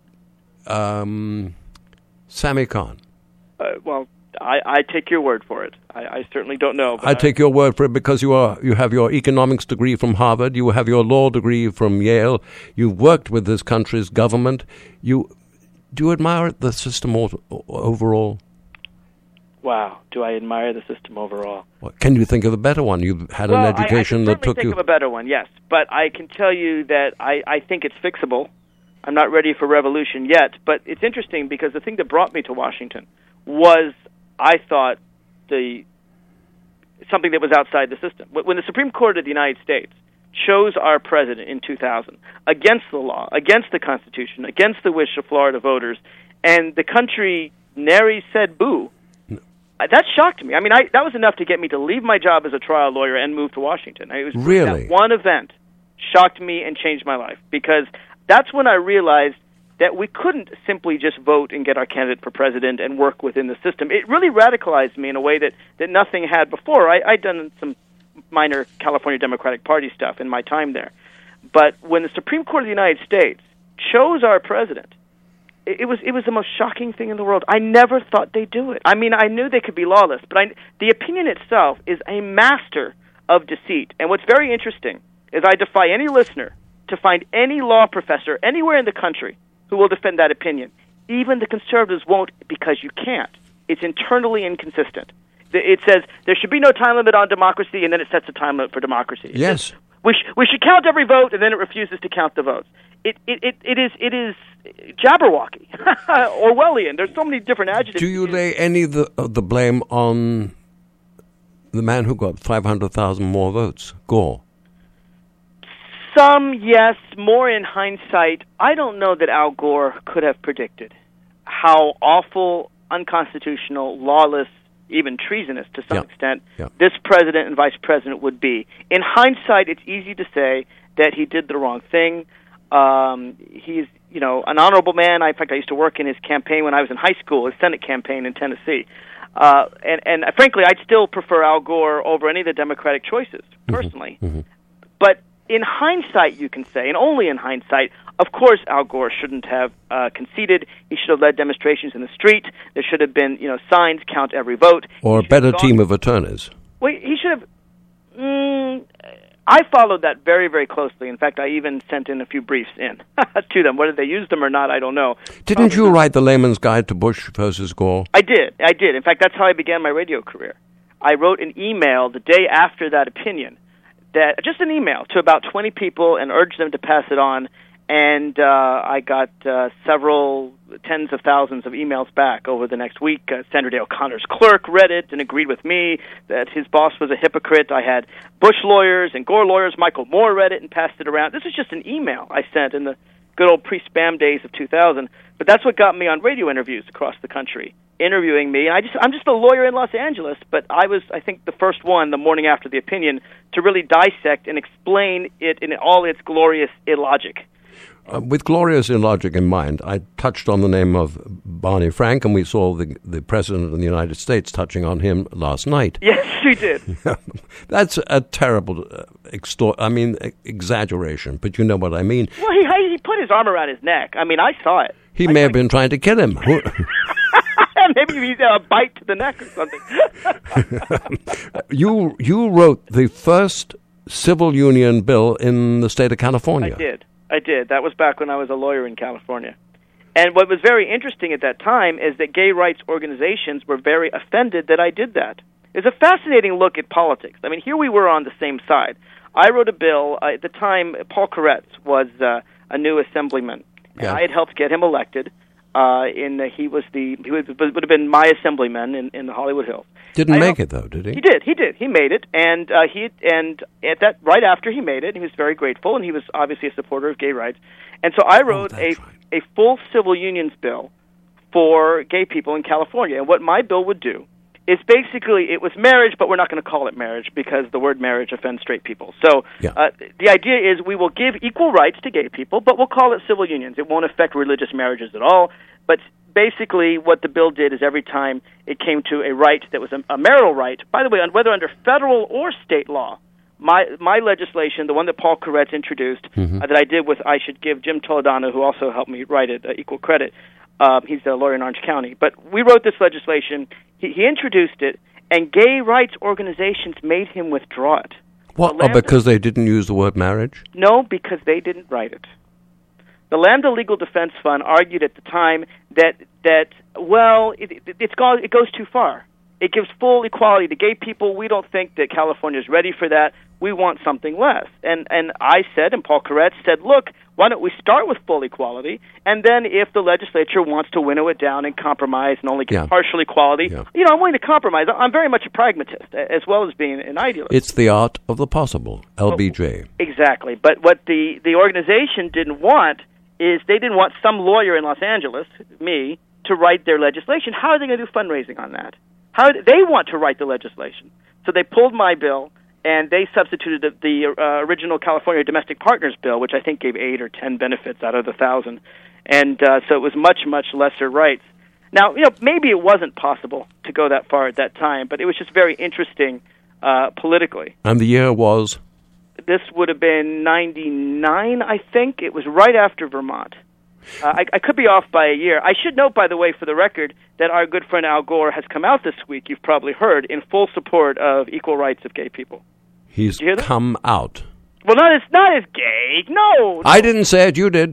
um, Sammy Kahn. Uh, well, I, I take your word for it. I, I certainly don't know. I take your word for it because you are you have your economics degree from Harvard. You have your law degree from Yale. You've worked with this country's government. You do you admire the system overall? Wow, do I admire the system overall? Well, can you think of a better one? You've had well, an education I, I can that took think you. Of a better one, yes. But I can tell you that I, I think it's fixable. I'm not ready for revolution yet, but it's interesting because the thing that brought me to Washington was, I thought, the something that was outside the system. When the Supreme Court of the United States chose our president in two thousand against the law, against the Constitution, against the wish of Florida voters, and the country nary said boo, that shocked me. I mean, I, that was enough to get me to leave my job as a trial lawyer and move to Washington. It was really? That one event shocked me and changed my life, because that's when I realized that we couldn't simply just vote and get our candidate for president and work within the system. It really radicalized me in a way that, that nothing had before. I, I'd done some minor California Democratic Party stuff in my time there. But when the Supreme Court of the United States chose our president, it, it was it was the most shocking thing in the world. I never thought they'd do it. I mean, I knew they could be lawless, but I, the opinion itself is a master of deceit. And what's very interesting is I defy any listener to find any law professor anywhere in the country who will defend that opinion. Even the conservatives won't, because you can't. It's internally inconsistent. It says there should be no time limit on democracy, and then it sets a time limit for democracy. It yes. says, we, sh- we should count every vote, and then it refuses to count the votes. It it, it, it is it is Jabberwocky, Orwellian. There's so many different adjectives. Do you lay any of the, of the blame on the man who got five hundred thousand more votes, Gore? Some, yes, more in hindsight. I don't know that Al Gore could have predicted how awful, unconstitutional, lawless, even treasonous to some yeah. extent, yeah. this president and vice president would be. In hindsight, it's easy to say that he did the wrong thing. Um, he's, you know, an honorable man. I, in fact, I used to work in his campaign when I was in high school, his Senate campaign in Tennessee. Uh, and, and uh, frankly, I'd still prefer Al Gore over any of the Democratic choices, personally. Mm-hmm. But in hindsight, you can say, and only in hindsight, of course Al Gore shouldn't have uh, conceded. He should have led demonstrations in the street. There should have been, you know, signs, count every vote. Or a better team of attorneys. Well, he should have... Mm, I followed that very, very closely. In fact, I even sent in a few briefs in to them. Whether they used them or not, I don't know. Didn't you write the Layman's Guide to Bush versus Gore? I did. I did. In fact, that's how I began my radio career. I wrote an email the day after that opinion, that just an email to about twenty people and urged them to pass it on. And uh, I got uh, several tens of thousands of emails back over the next week. Uh, Sandra Day O'Connor's clerk read it and agreed with me that his boss was a hypocrite. I had Bush lawyers and Gore lawyers. Michael Moore read it and passed it around. This is just an email I sent in the good old pre-spam days of two thousand. But that's what got me on radio interviews across the country, interviewing me. And I just, I'm just a lawyer in Los Angeles, but I was, I think, the first one the morning after the opinion to really dissect and explain it in all its glorious illogic. Uh, with glorious illogic in mind, I touched on the name of Barney Frank, and we saw the the President of the United States touching on him last night. Yes, we did. That's a terrible, uh, extor- I mean, e- exaggeration, but you know what I mean. Well, he he put his arm around his neck. I mean, I saw it. He I may have been trying to kill him. Maybe he's a bite to the neck or something. you you wrote the first civil union bill in the state of California. I did. I did. That was back when I was a lawyer in California. And what was very interesting at that time is that gay rights organizations were very offended that I did that. It's a fascinating look at politics. I mean, here we were on the same side. I wrote a bill. Uh, at the time, Paul Koretz was uh, a new assemblyman. And Yeah. I had helped get him elected. Uh, in the, he was the he was, would have been my assemblyman in, in the Hollywood Hills. Didn't I make helped, it though, did he? He did. He did. He made it, and uh, he and at that right after he made it, he was very grateful, and he was obviously a supporter of gay rights. And so I wrote oh, a right. a full civil unions bill for gay people in California. And what my bill would do is basically it was marriage, but we're not going to call it marriage because the word marriage offends straight people. So Yeah. uh, the idea is we will give equal rights to gay people, but we'll call it civil unions. It won't affect religious marriages at all. But basically what the bill did is every time it came to a right that was a, a marital right, by the way, on whether under federal or state law, my my legislation, the one that Paul Koretz introduced, Mhm. uh, that I did with, I should give Jim Toledano, who also helped me write it, uh, equal credit. Uh, he's a lawyer in Orange County. But we wrote this legislation. He, he introduced it, and gay rights organizations made him withdraw it. What? The Oh, Lambda- because they didn't use the word marriage? No, because they didn't write it. The Lambda Legal Defense Fund argued at the time that that well, it, it, it's gone, it goes too far. It gives full equality to gay people. We don't think that California is ready for that. We want something less. And and I said, and Paul Koretz said, look, why don't we start with full equality, and then if the legislature wants to winnow it down and compromise and only give Yeah. partial equality, Yeah. you know, I'm willing to compromise. I'm very much a pragmatist as well as being an idealist. It's the art of the possible, L B J. Exactly. But what the, the organization didn't want is they didn't want some lawyer in Los Angeles, me, to write their legislation. How are they going to do fundraising on that? How they want to write the legislation. So they pulled my bill, and they substituted the, the uh, original California Domestic Partners Bill, which I think gave eight or ten benefits out of the thousand. And uh, so it was much, much lesser rights. Now, you know, maybe it wasn't possible to go that far at that time, but it was just very interesting uh, politically. And the year was? This would have been ninety-nine, I think. It was right after Vermont. Uh, I, I could be off by a year. I should note, by the way, for the record, that our good friend Al Gore has come out this week, you've probably heard, in full support of equal rights of gay people. He's come out. Well, not as not as gay. No, no. I didn't say it. You did.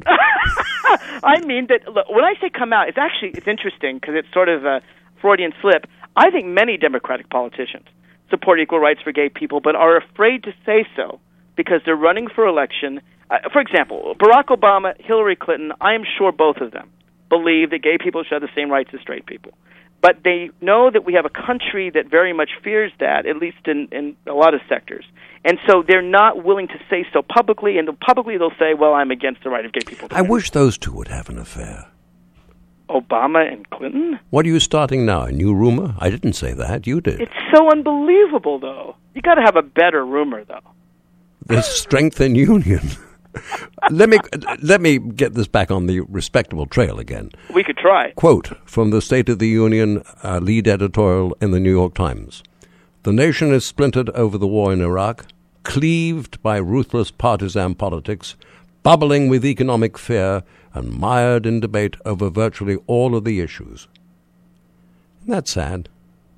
I mean that. Look, when I say come out, it's actually it's interesting because it's sort of a Freudian slip. I think many Democratic politicians support equal rights for gay people, but are afraid to say so because they're running for election. Uh, for example, Barack Obama, Hillary Clinton. I am sure both of them believe that gay people should have the same rights as straight people. But they know that we have a country that very much fears that, at least in, in a lot of sectors. And so they're not willing to say so publicly, and publicly they'll say, well, I'm against the right of gay people to I wish those two would have an affair. Obama and Clinton? What are you starting now, a new rumor? I didn't say that. You did. It's so unbelievable, though. You got to have a better rumor, though. There's strength in union. let me let me get this back on the respectable trail again. We could try. Quote from the State of the Union uh, lead editorial in the New York Times. The nation is splintered over the war in Iraq, cleaved by ruthless partisan politics, bubbling with economic fear, and mired in debate over virtually all of the issues. Isn't that sad?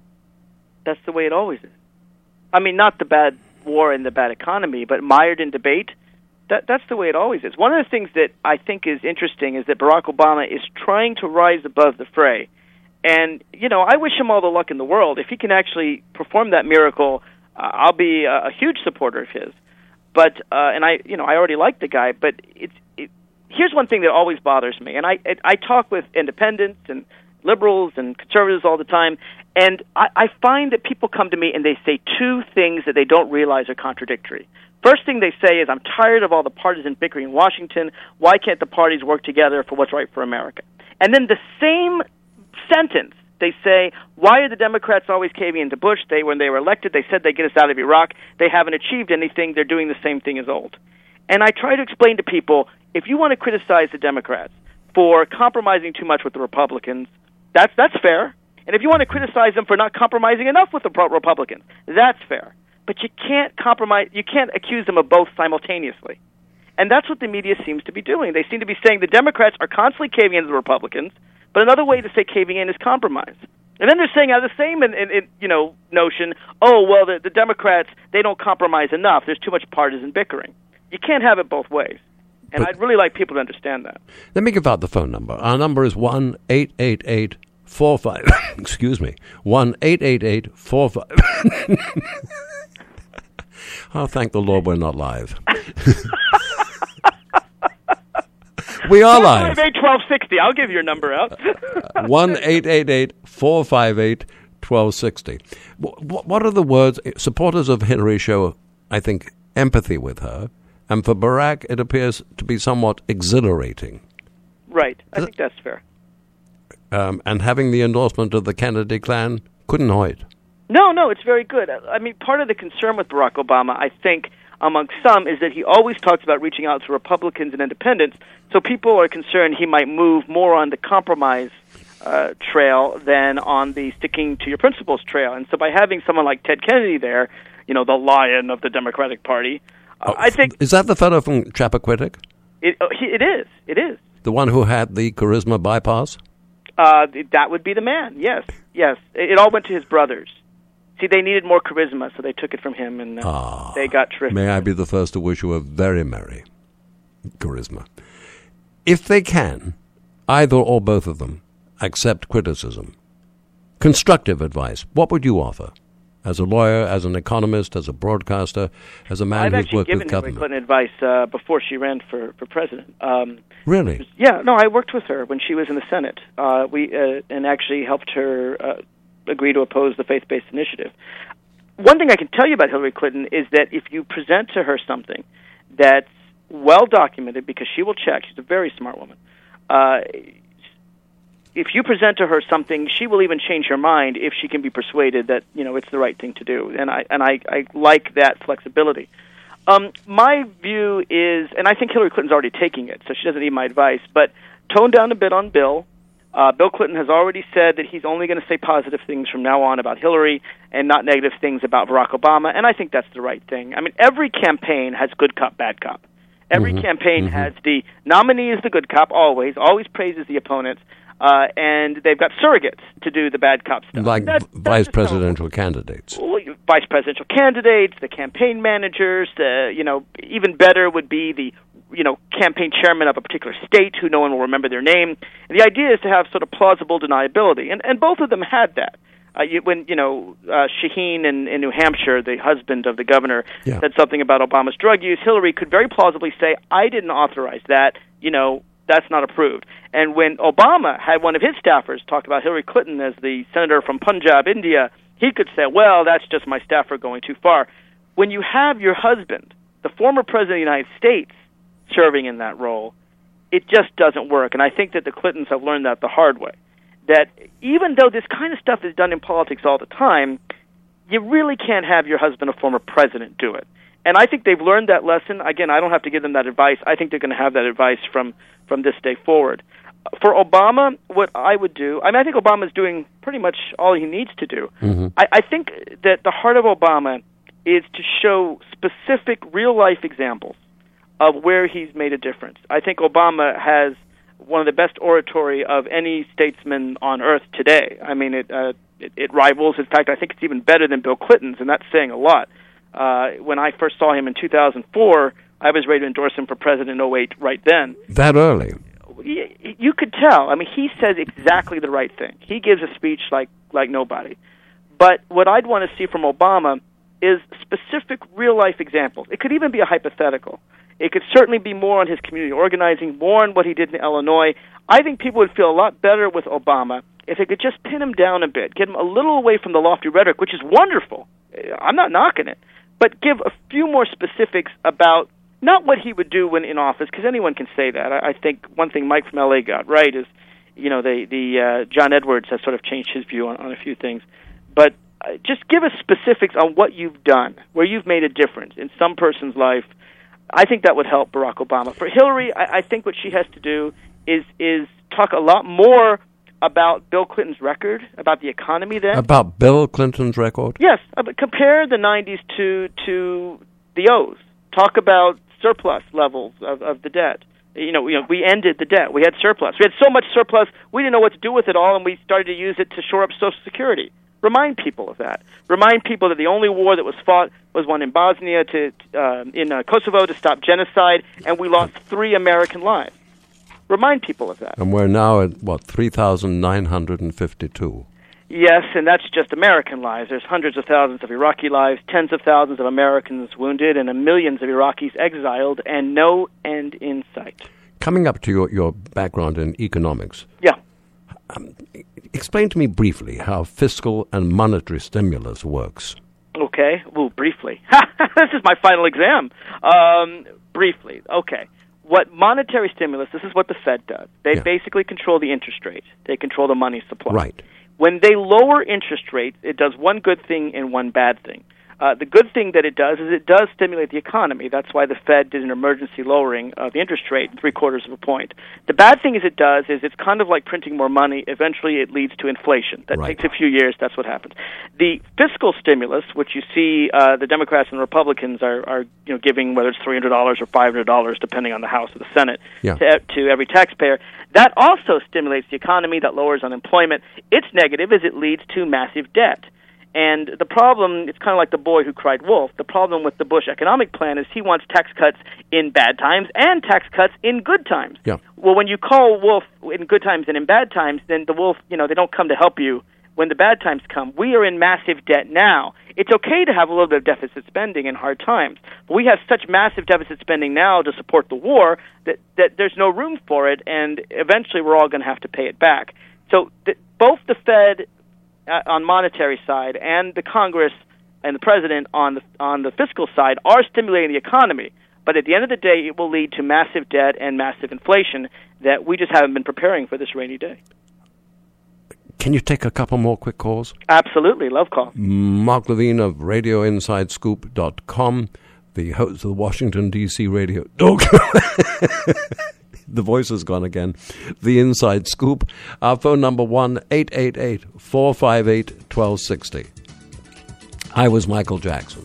That's the way it always is. I mean, not the bad war and the bad economy, but mired in debate. That, that's the way it always is. One of the things that I think is interesting is that Barack Obama is trying to rise above the fray. And, you know, I wish him all the luck in the world. If he can actually perform that miracle, uh, I'll be a, a huge supporter of his. But, uh, and I, you know, I already like the guy, but it's, it, here's one thing that always bothers me. And I, I, I talk with independents and liberals and conservatives all the time, and I, I find that people come to me and they say two things that they don't realize are contradictory. First thing they say is, I'm tired of all the partisan bickering in Washington. Why can't the parties work together for what's right for America? And then the same sentence, they say, why are the Democrats always caving into Bush? They, when they were elected, they said they'd get us out of Iraq. They haven't achieved anything. They're doing the same thing as old. And I try to explain to people, if you want to criticize the Democrats for compromising too much with the Republicans, that's, that's fair. And if you want to criticize them for not compromising enough with the Republicans, that's fair. But you can't compromise, you can't accuse them of both simultaneously. And that's what the media seems to be doing. They seem to be saying the Democrats are constantly caving into the Republicans, but another way to say caving in is compromise. And then they're saying out of the same in, in, in, you know, notion, oh, well, the, the Democrats, they don't compromise enough. There's too much partisan bickering. You can't have it both ways. And but I'd really like people to understand that. Let me give out the phone number. Our number is one eight eight eight four five excuse me, one eight eight eight four five Oh, thank the Lord we're not live. We are live. four five eight, one two six zero. I'll give your number out. one eight eight eight four five eight one two six zero. What are the words? Supporters of Hillary show, I think, empathy with her. And for Barack, it appears to be somewhat exhilarating. Right. I think that's fair. Um, and having the endorsement of the Kennedy clan couldn't hurt. No, no, it's very good. I mean, part of the concern with Barack Obama, I think, among some, is that he always talks about reaching out to Republicans and independents, so people are concerned he might move more on the compromise uh, trail than on the sticking to your principles trail. And so by having someone like Ted Kennedy there, you know, the lion of the Democratic Party, uh, oh, I think... Is that the fellow from Chappaquiddick? It, uh, he, it is, it is. The one who had the charisma bypass? Uh, that would be the man, yes, yes. It, it all went to his brothers. See, they needed more charisma, so they took it from him, and uh, ah, they got terrific. May I be the first to wish you a very merry charisma. If they can, either or both of them, accept criticism, constructive advice, what would you offer? As a lawyer, as an economist, as a broadcaster, as a man I've who's worked with government? I've government? actually given Hillary Clinton advice uh, before she ran for, for president. Um, really? Yeah, no, I worked with her when she was in the Senate. Uh, we uh, and actually helped her uh, agree to oppose the faith-based initiative. One thing I can tell you about Hillary Clinton is that if you present to her something that's well-documented, because she will check, she's a very smart woman, uh, if you present to her something, she will even change her mind if she can be persuaded that, you know, it's the right thing to do. And I and I, I like that flexibility. Um, my view is, and I think Hillary Clinton's already taking it, so she doesn't need my advice, but tone down a bit on Bill. Uh, Bill Clinton has already said that he's only going to say positive things from now on about Hillary and not negative things about Barack Obama, and I think that's the right thing. I mean, every campaign has good cop, bad cop. Every mm-hmm. campaign mm-hmm. has the nominee is the good cop, always, always praises the opponents, uh, and they've got surrogates to do the bad cop stuff. Like that, vice presidential candidates. Well, vice presidential candidates, the campaign managers, the, you know, even better would be the you know, campaign chairman of a particular state who no one will remember their name. And the idea is to have sort of plausible deniability, and and both of them had that. Uh, you, when you know uh, Shaheen in, in New Hampshire, the husband of the governor, yeah. said something about Obama's drug use, Hillary could very plausibly say, "I didn't authorize that. You know, that's not approved." And when Obama had one of his staffers talk about Hillary Clinton as the senator from Punjab, India, he could say, "Well, that's just my staffer going too far." When you have your husband, the former president of the United States, serving in that role, it just doesn't work. And I think that the Clintons have learned that the hard way. That even though this kind of stuff is done in politics all the time, you really can't have your husband, a former president, do it. And I think they've learned that lesson. Again, I don't have to give them that advice. I think they're going to have that advice from, from this day forward. For Obama, what I would do, I mean, I think Obama's doing pretty much all he needs to do. Mm-hmm. I, I think that the heart of Obama is to show specific real-life examples of where he's made a difference. I think Obama has one of the best oratory of any statesman on earth today. I mean, it, uh, it, it rivals. In fact, I think it's even better than Bill Clinton's, and that's saying a lot. Uh, when I first saw him in two thousand four, I was ready to endorse him for president in oh eight right then. That early? You, you could tell. I mean, he says exactly the right thing. He gives a speech like, like nobody. But what I'd want to see from Obama is specific real-life examples. It could even be a hypothetical. It could certainly be more on his community organizing, more on what he did in Illinois. I think people would feel a lot better with Obama if they could just pin him down a bit, get him a little away from the lofty rhetoric, which is wonderful. I'm not knocking it. But give a few more specifics about not what he would do when in office, because anyone can say that. I, I think one thing Mike from L A got right is, you know, the, the uh, John Edwards has sort of changed his view on, on a few things. But uh, just give us specifics on what you've done, where you've made a difference in some person's life. I think that would help Barack Obama. For Hillary, I, I think what she has to do is is talk a lot more about Bill Clinton's record, about the economy then. About Bill Clinton's record? Yes. Uh, compare the nineties to to the O's. Talk about surplus levels of, of the debt. You know, you know, we ended the debt. We had surplus. We had so much surplus, we didn't know what to do with it all, and we started to use it to shore up Social Security. Remind people of that. Remind people that the only war that was fought was one in Bosnia to uh, in uh, Kosovo to stop genocide, and we lost three American lives. Remind people of that. And we're now at, what, three thousand nine hundred fifty-two? Yes, and that's just American lives. There's hundreds of thousands of Iraqi lives, tens of thousands of Americans wounded, and millions of Iraqis exiled, and no end in sight. Coming up to your, your background in economics. Yeah. Um, explain to me briefly how fiscal and monetary stimulus works. Okay. Well, briefly. This is my final exam. Um, briefly. Okay. What monetary stimulus, this is what the Fed does. They yeah. basically control the interest rate. They control the money supply. Right. When they lower interest rates, it does one good thing and one bad thing. Uh, the good thing that it does is it does stimulate the economy. That's why the Fed did an emergency lowering of the interest rate, three-quarters of a point. The bad thing is it does is it's kind of like printing more money. Eventually it leads to inflation. That right. takes a few years. That's what happens. The fiscal stimulus, which you see uh, the Democrats and the Republicans are, are you know, giving, whether it's three hundred dollars or five hundred dollars, depending on the House or the Senate, yeah. to, to every taxpayer, that also stimulates the economy. That lowers unemployment. Its negative is it leads to massive debt. And the problem, it's kind of like the boy who cried wolf. The problem with the Bush economic plan is he wants tax cuts in bad times and tax cuts in good times. Yeah. Well, when you call wolf in good times and in bad times, then the wolf, you know, they don't come to help you when the bad times come. We are in massive debt now. It's okay to have a little bit of deficit spending in hard times, but we have such massive deficit spending now to support the war that, that there's no room for it, and eventually we're all going to have to pay it back. So th- both the Fed Uh, on monetary side and the Congress and the President on the on the fiscal side are stimulating the economy. But at the end of the day, it will lead to massive debt and massive inflation that we just haven't been preparing for this rainy day. Can you take a couple more quick calls? Absolutely. Love call. Mark Levine of radio inside scoop dot com, the host of the Washington, D C radio. Oh, The voice has gone again. The Inside Scoop. Our phone number one eight eight eight, four five eight, one two six zero. I was Michael Jackson.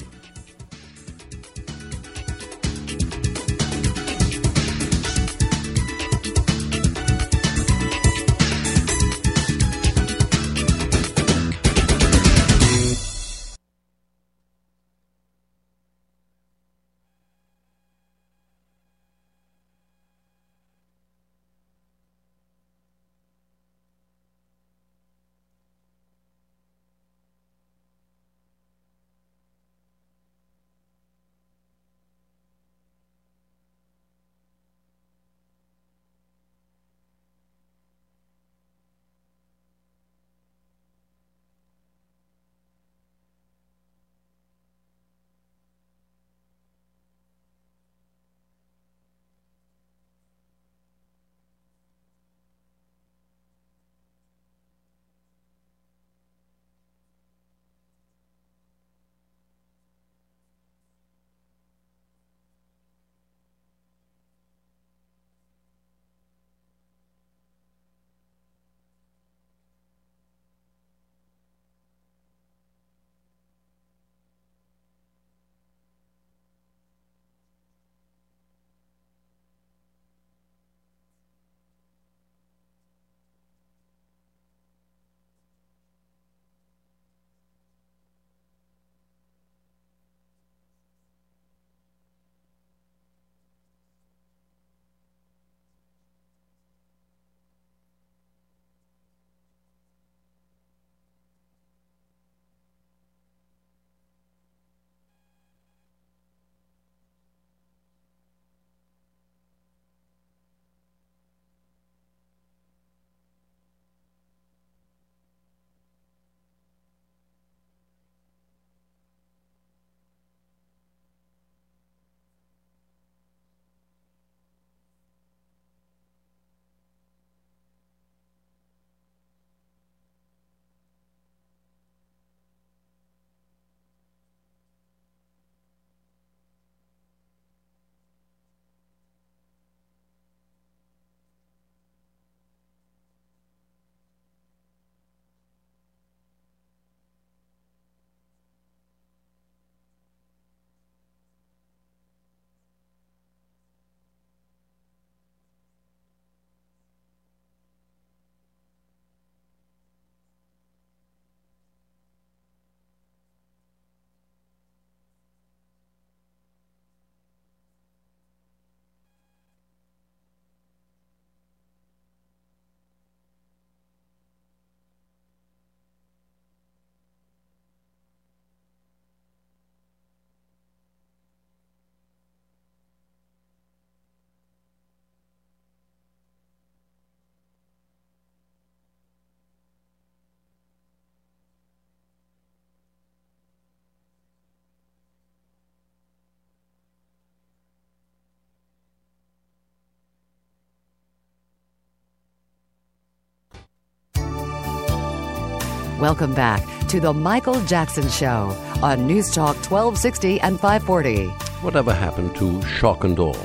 Welcome back to the Michael Jackson Show on News Talk twelve sixty and five forty. Whatever happened to shock and awe?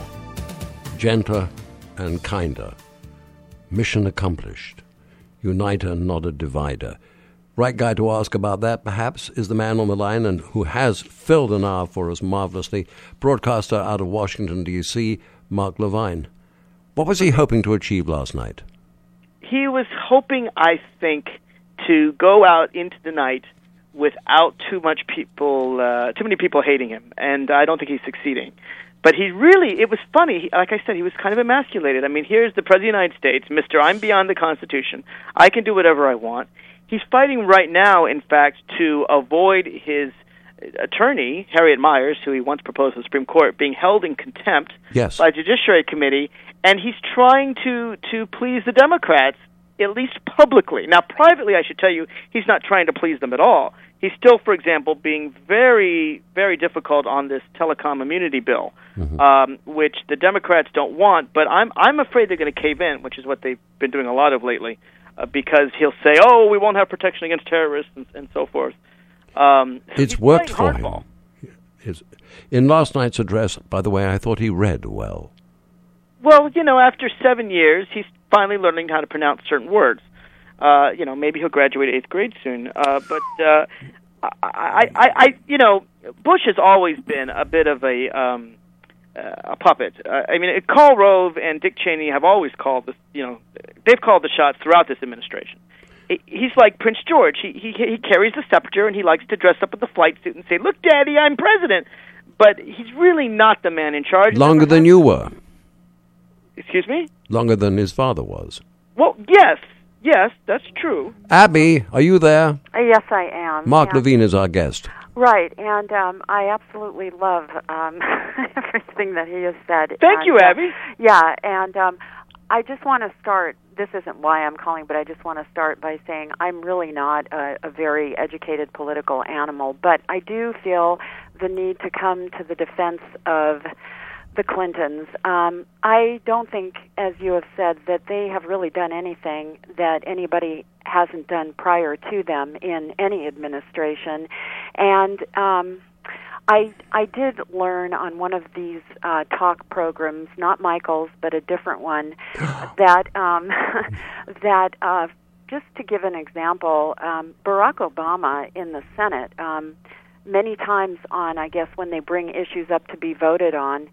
Gentler and kinder. Mission accomplished. Uniter, not a divider. Right guy to ask about that, perhaps, is the man on the line and who has filled an hour for us marvelously, broadcaster out of Washington, D C, Mark Levine. What was he hoping to achieve last night? He was hoping, I think, to go out into the night without too much people, uh, too many people hating him, and I don't think he's succeeding. But he really, it was funny, he, like I said, he was kind of emasculated. I mean, here's the President of the United States, Mister I'm beyond the Constitution, I can do whatever I want. He's fighting right now, in fact, to avoid his attorney, Harriet Miers, who he once proposed to the Supreme Court, being held in contempt yes. by the Judiciary Committee, and he's trying to, to please the Democrats, at least publicly. Now, privately, I should tell you, he's not trying to please them at all. He's still, for example, being very, very difficult on this telecom immunity bill, mm-hmm. um, which the Democrats don't want, but I'm I'm afraid they're going to cave in, which is what they've been doing a lot of lately, uh, because he'll say, oh, we won't have protection against terrorists and, and so forth. Um, so it's worked for hardball. him. His, in last night's address, by the way, I thought he read well. well, you know, after seven years, he's finally learning how to pronounce certain words. Uh, you know, maybe he'll graduate eighth grade soon. Uh, but uh, I, I, I, I, you know, Bush has always been a bit of a um, uh, a puppet. Uh, I mean, Karl Rove and Dick Cheney have always called the, you know, they've called the shots throughout this administration. He's like Prince George. He, he he carries the scepter, and he likes to dress up with the flight suit and say, "Look, Daddy, I'm president." But he's really not the man in charge. Longer than you were. Excuse me? Longer than his father was. Well, yes. Yes, that's true. Abby, are you there? Uh, yes, I am. Mark and, Levine is our guest. Right, and um, I absolutely love um, everything that he has said. Thank and, you, Abby. Uh, yeah, and um, I just want to start. This isn't why I'm calling, but I just want to start by saying I'm really not a, a very educated political animal, but I do feel the need to come to the defense of the Clintons. Um, I don't think, as you have said, that they have really done anything that anybody hasn't done prior to them in any administration. And um, I I did learn on one of these uh, talk programs, not Michael's, but a different one, that um, that uh, just to give an example, um, Barack Obama in the Senate, um, many times on, I guess, when they bring issues up to be voted on,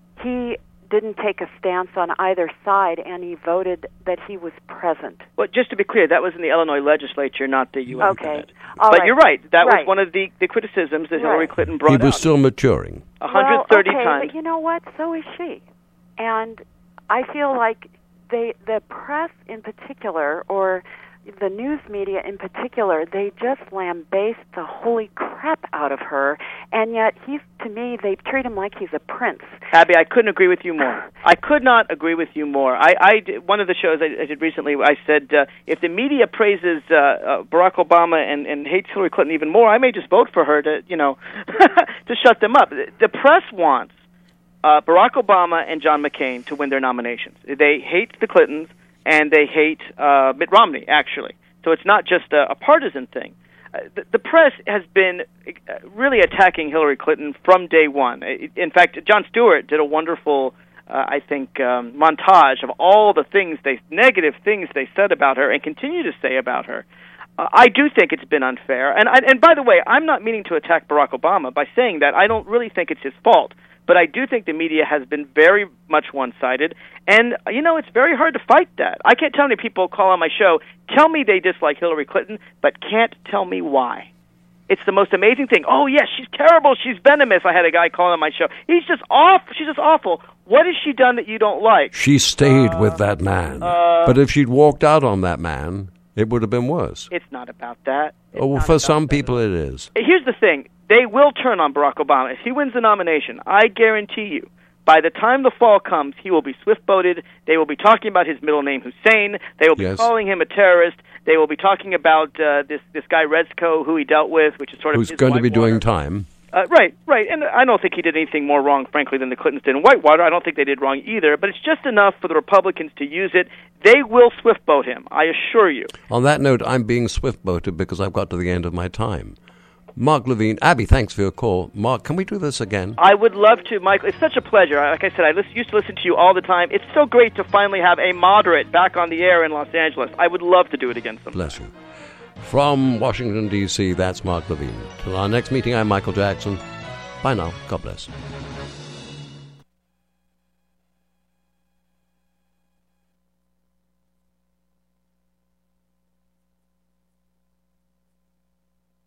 he didn't take a stance on either side, and he voted that he was present. Well, just to be clear, that was in the Illinois legislature, not the U S Okay. Senate. All but right. you're right. That right. was one of the, the criticisms that right. Hillary Clinton brought He was out. still maturing. one hundred thirty well, okay, times. But you know what? So is she. And I feel like they, the press in particular, or the news media in particular, they just lambaste the holy crap out of her, and yet he's, to me, they treat him like he's a prince. Abby, I couldn't agree with you more. I could not agree with you more. I, I did, one of the shows I, I did recently, I said, uh, if the media praises uh, uh, Barack Obama and, and hates Hillary Clinton even more, I may just vote for her to, you know, to shut them up. The press wants uh, Barack Obama and John McCain to win their nominations. They hate the Clintons, and they hate uh, Mitt Romney, actually. So it's not just a, a partisan thing. Uh, the, the press has been uh, really attacking Hillary Clinton from day one. In fact, Jon Stewart did a wonderful, uh, I think, um, montage of all the things, they negative things they said about her and continue to say about her. Uh, I do think it's been unfair. And, I, and by the way, I'm not meaning to attack Barack Obama by saying that. I don't really think it's his fault. But I do think the media has been very much one-sided, and, you know, it's very hard to fight that. I can't tell how many people call on my show, tell me they dislike Hillary Clinton, but can't tell me why. It's the most amazing thing. Oh, yes, she's terrible, she's venomous. I had a guy call on my show. He's just awful. She's just awful. What has she done that you don't like? She stayed uh, with that man. Uh, but if she'd walked out on that man, it would have been worse. It's not about that. It's oh, for some people it is. Here's the thing. They will turn on Barack Obama. If he wins the nomination, I guarantee you, by the time the fall comes, he will be swift-boated. They will be talking about his middle name, Hussein. They will be yes. calling him a terrorist. They will be talking about uh, this this guy Rezko, who he dealt with, which is sort of Who's his going to be Whitewater. doing time. Uh, right, right. And I don't think he did anything more wrong, frankly, than the Clintons did in Whitewater. I don't think they did wrong either. But it's just enough for the Republicans to use it. They will swift-boat him, I assure you. On that note, I'm being swift-boated because I've got to the end of my time. Mark Levine. Abby, thanks for your call. Mark, can we do this again? I would love to, Michael. It's such a pleasure. Like I said, I listen, used to listen to you all the time. It's so great to finally have a moderate back on the air in Los Angeles. I would love to do it again sometime. Bless you. From Washington, D C, that's Mark Levine. Till our next meeting, I'm Michael Jackson. Bye now. God bless.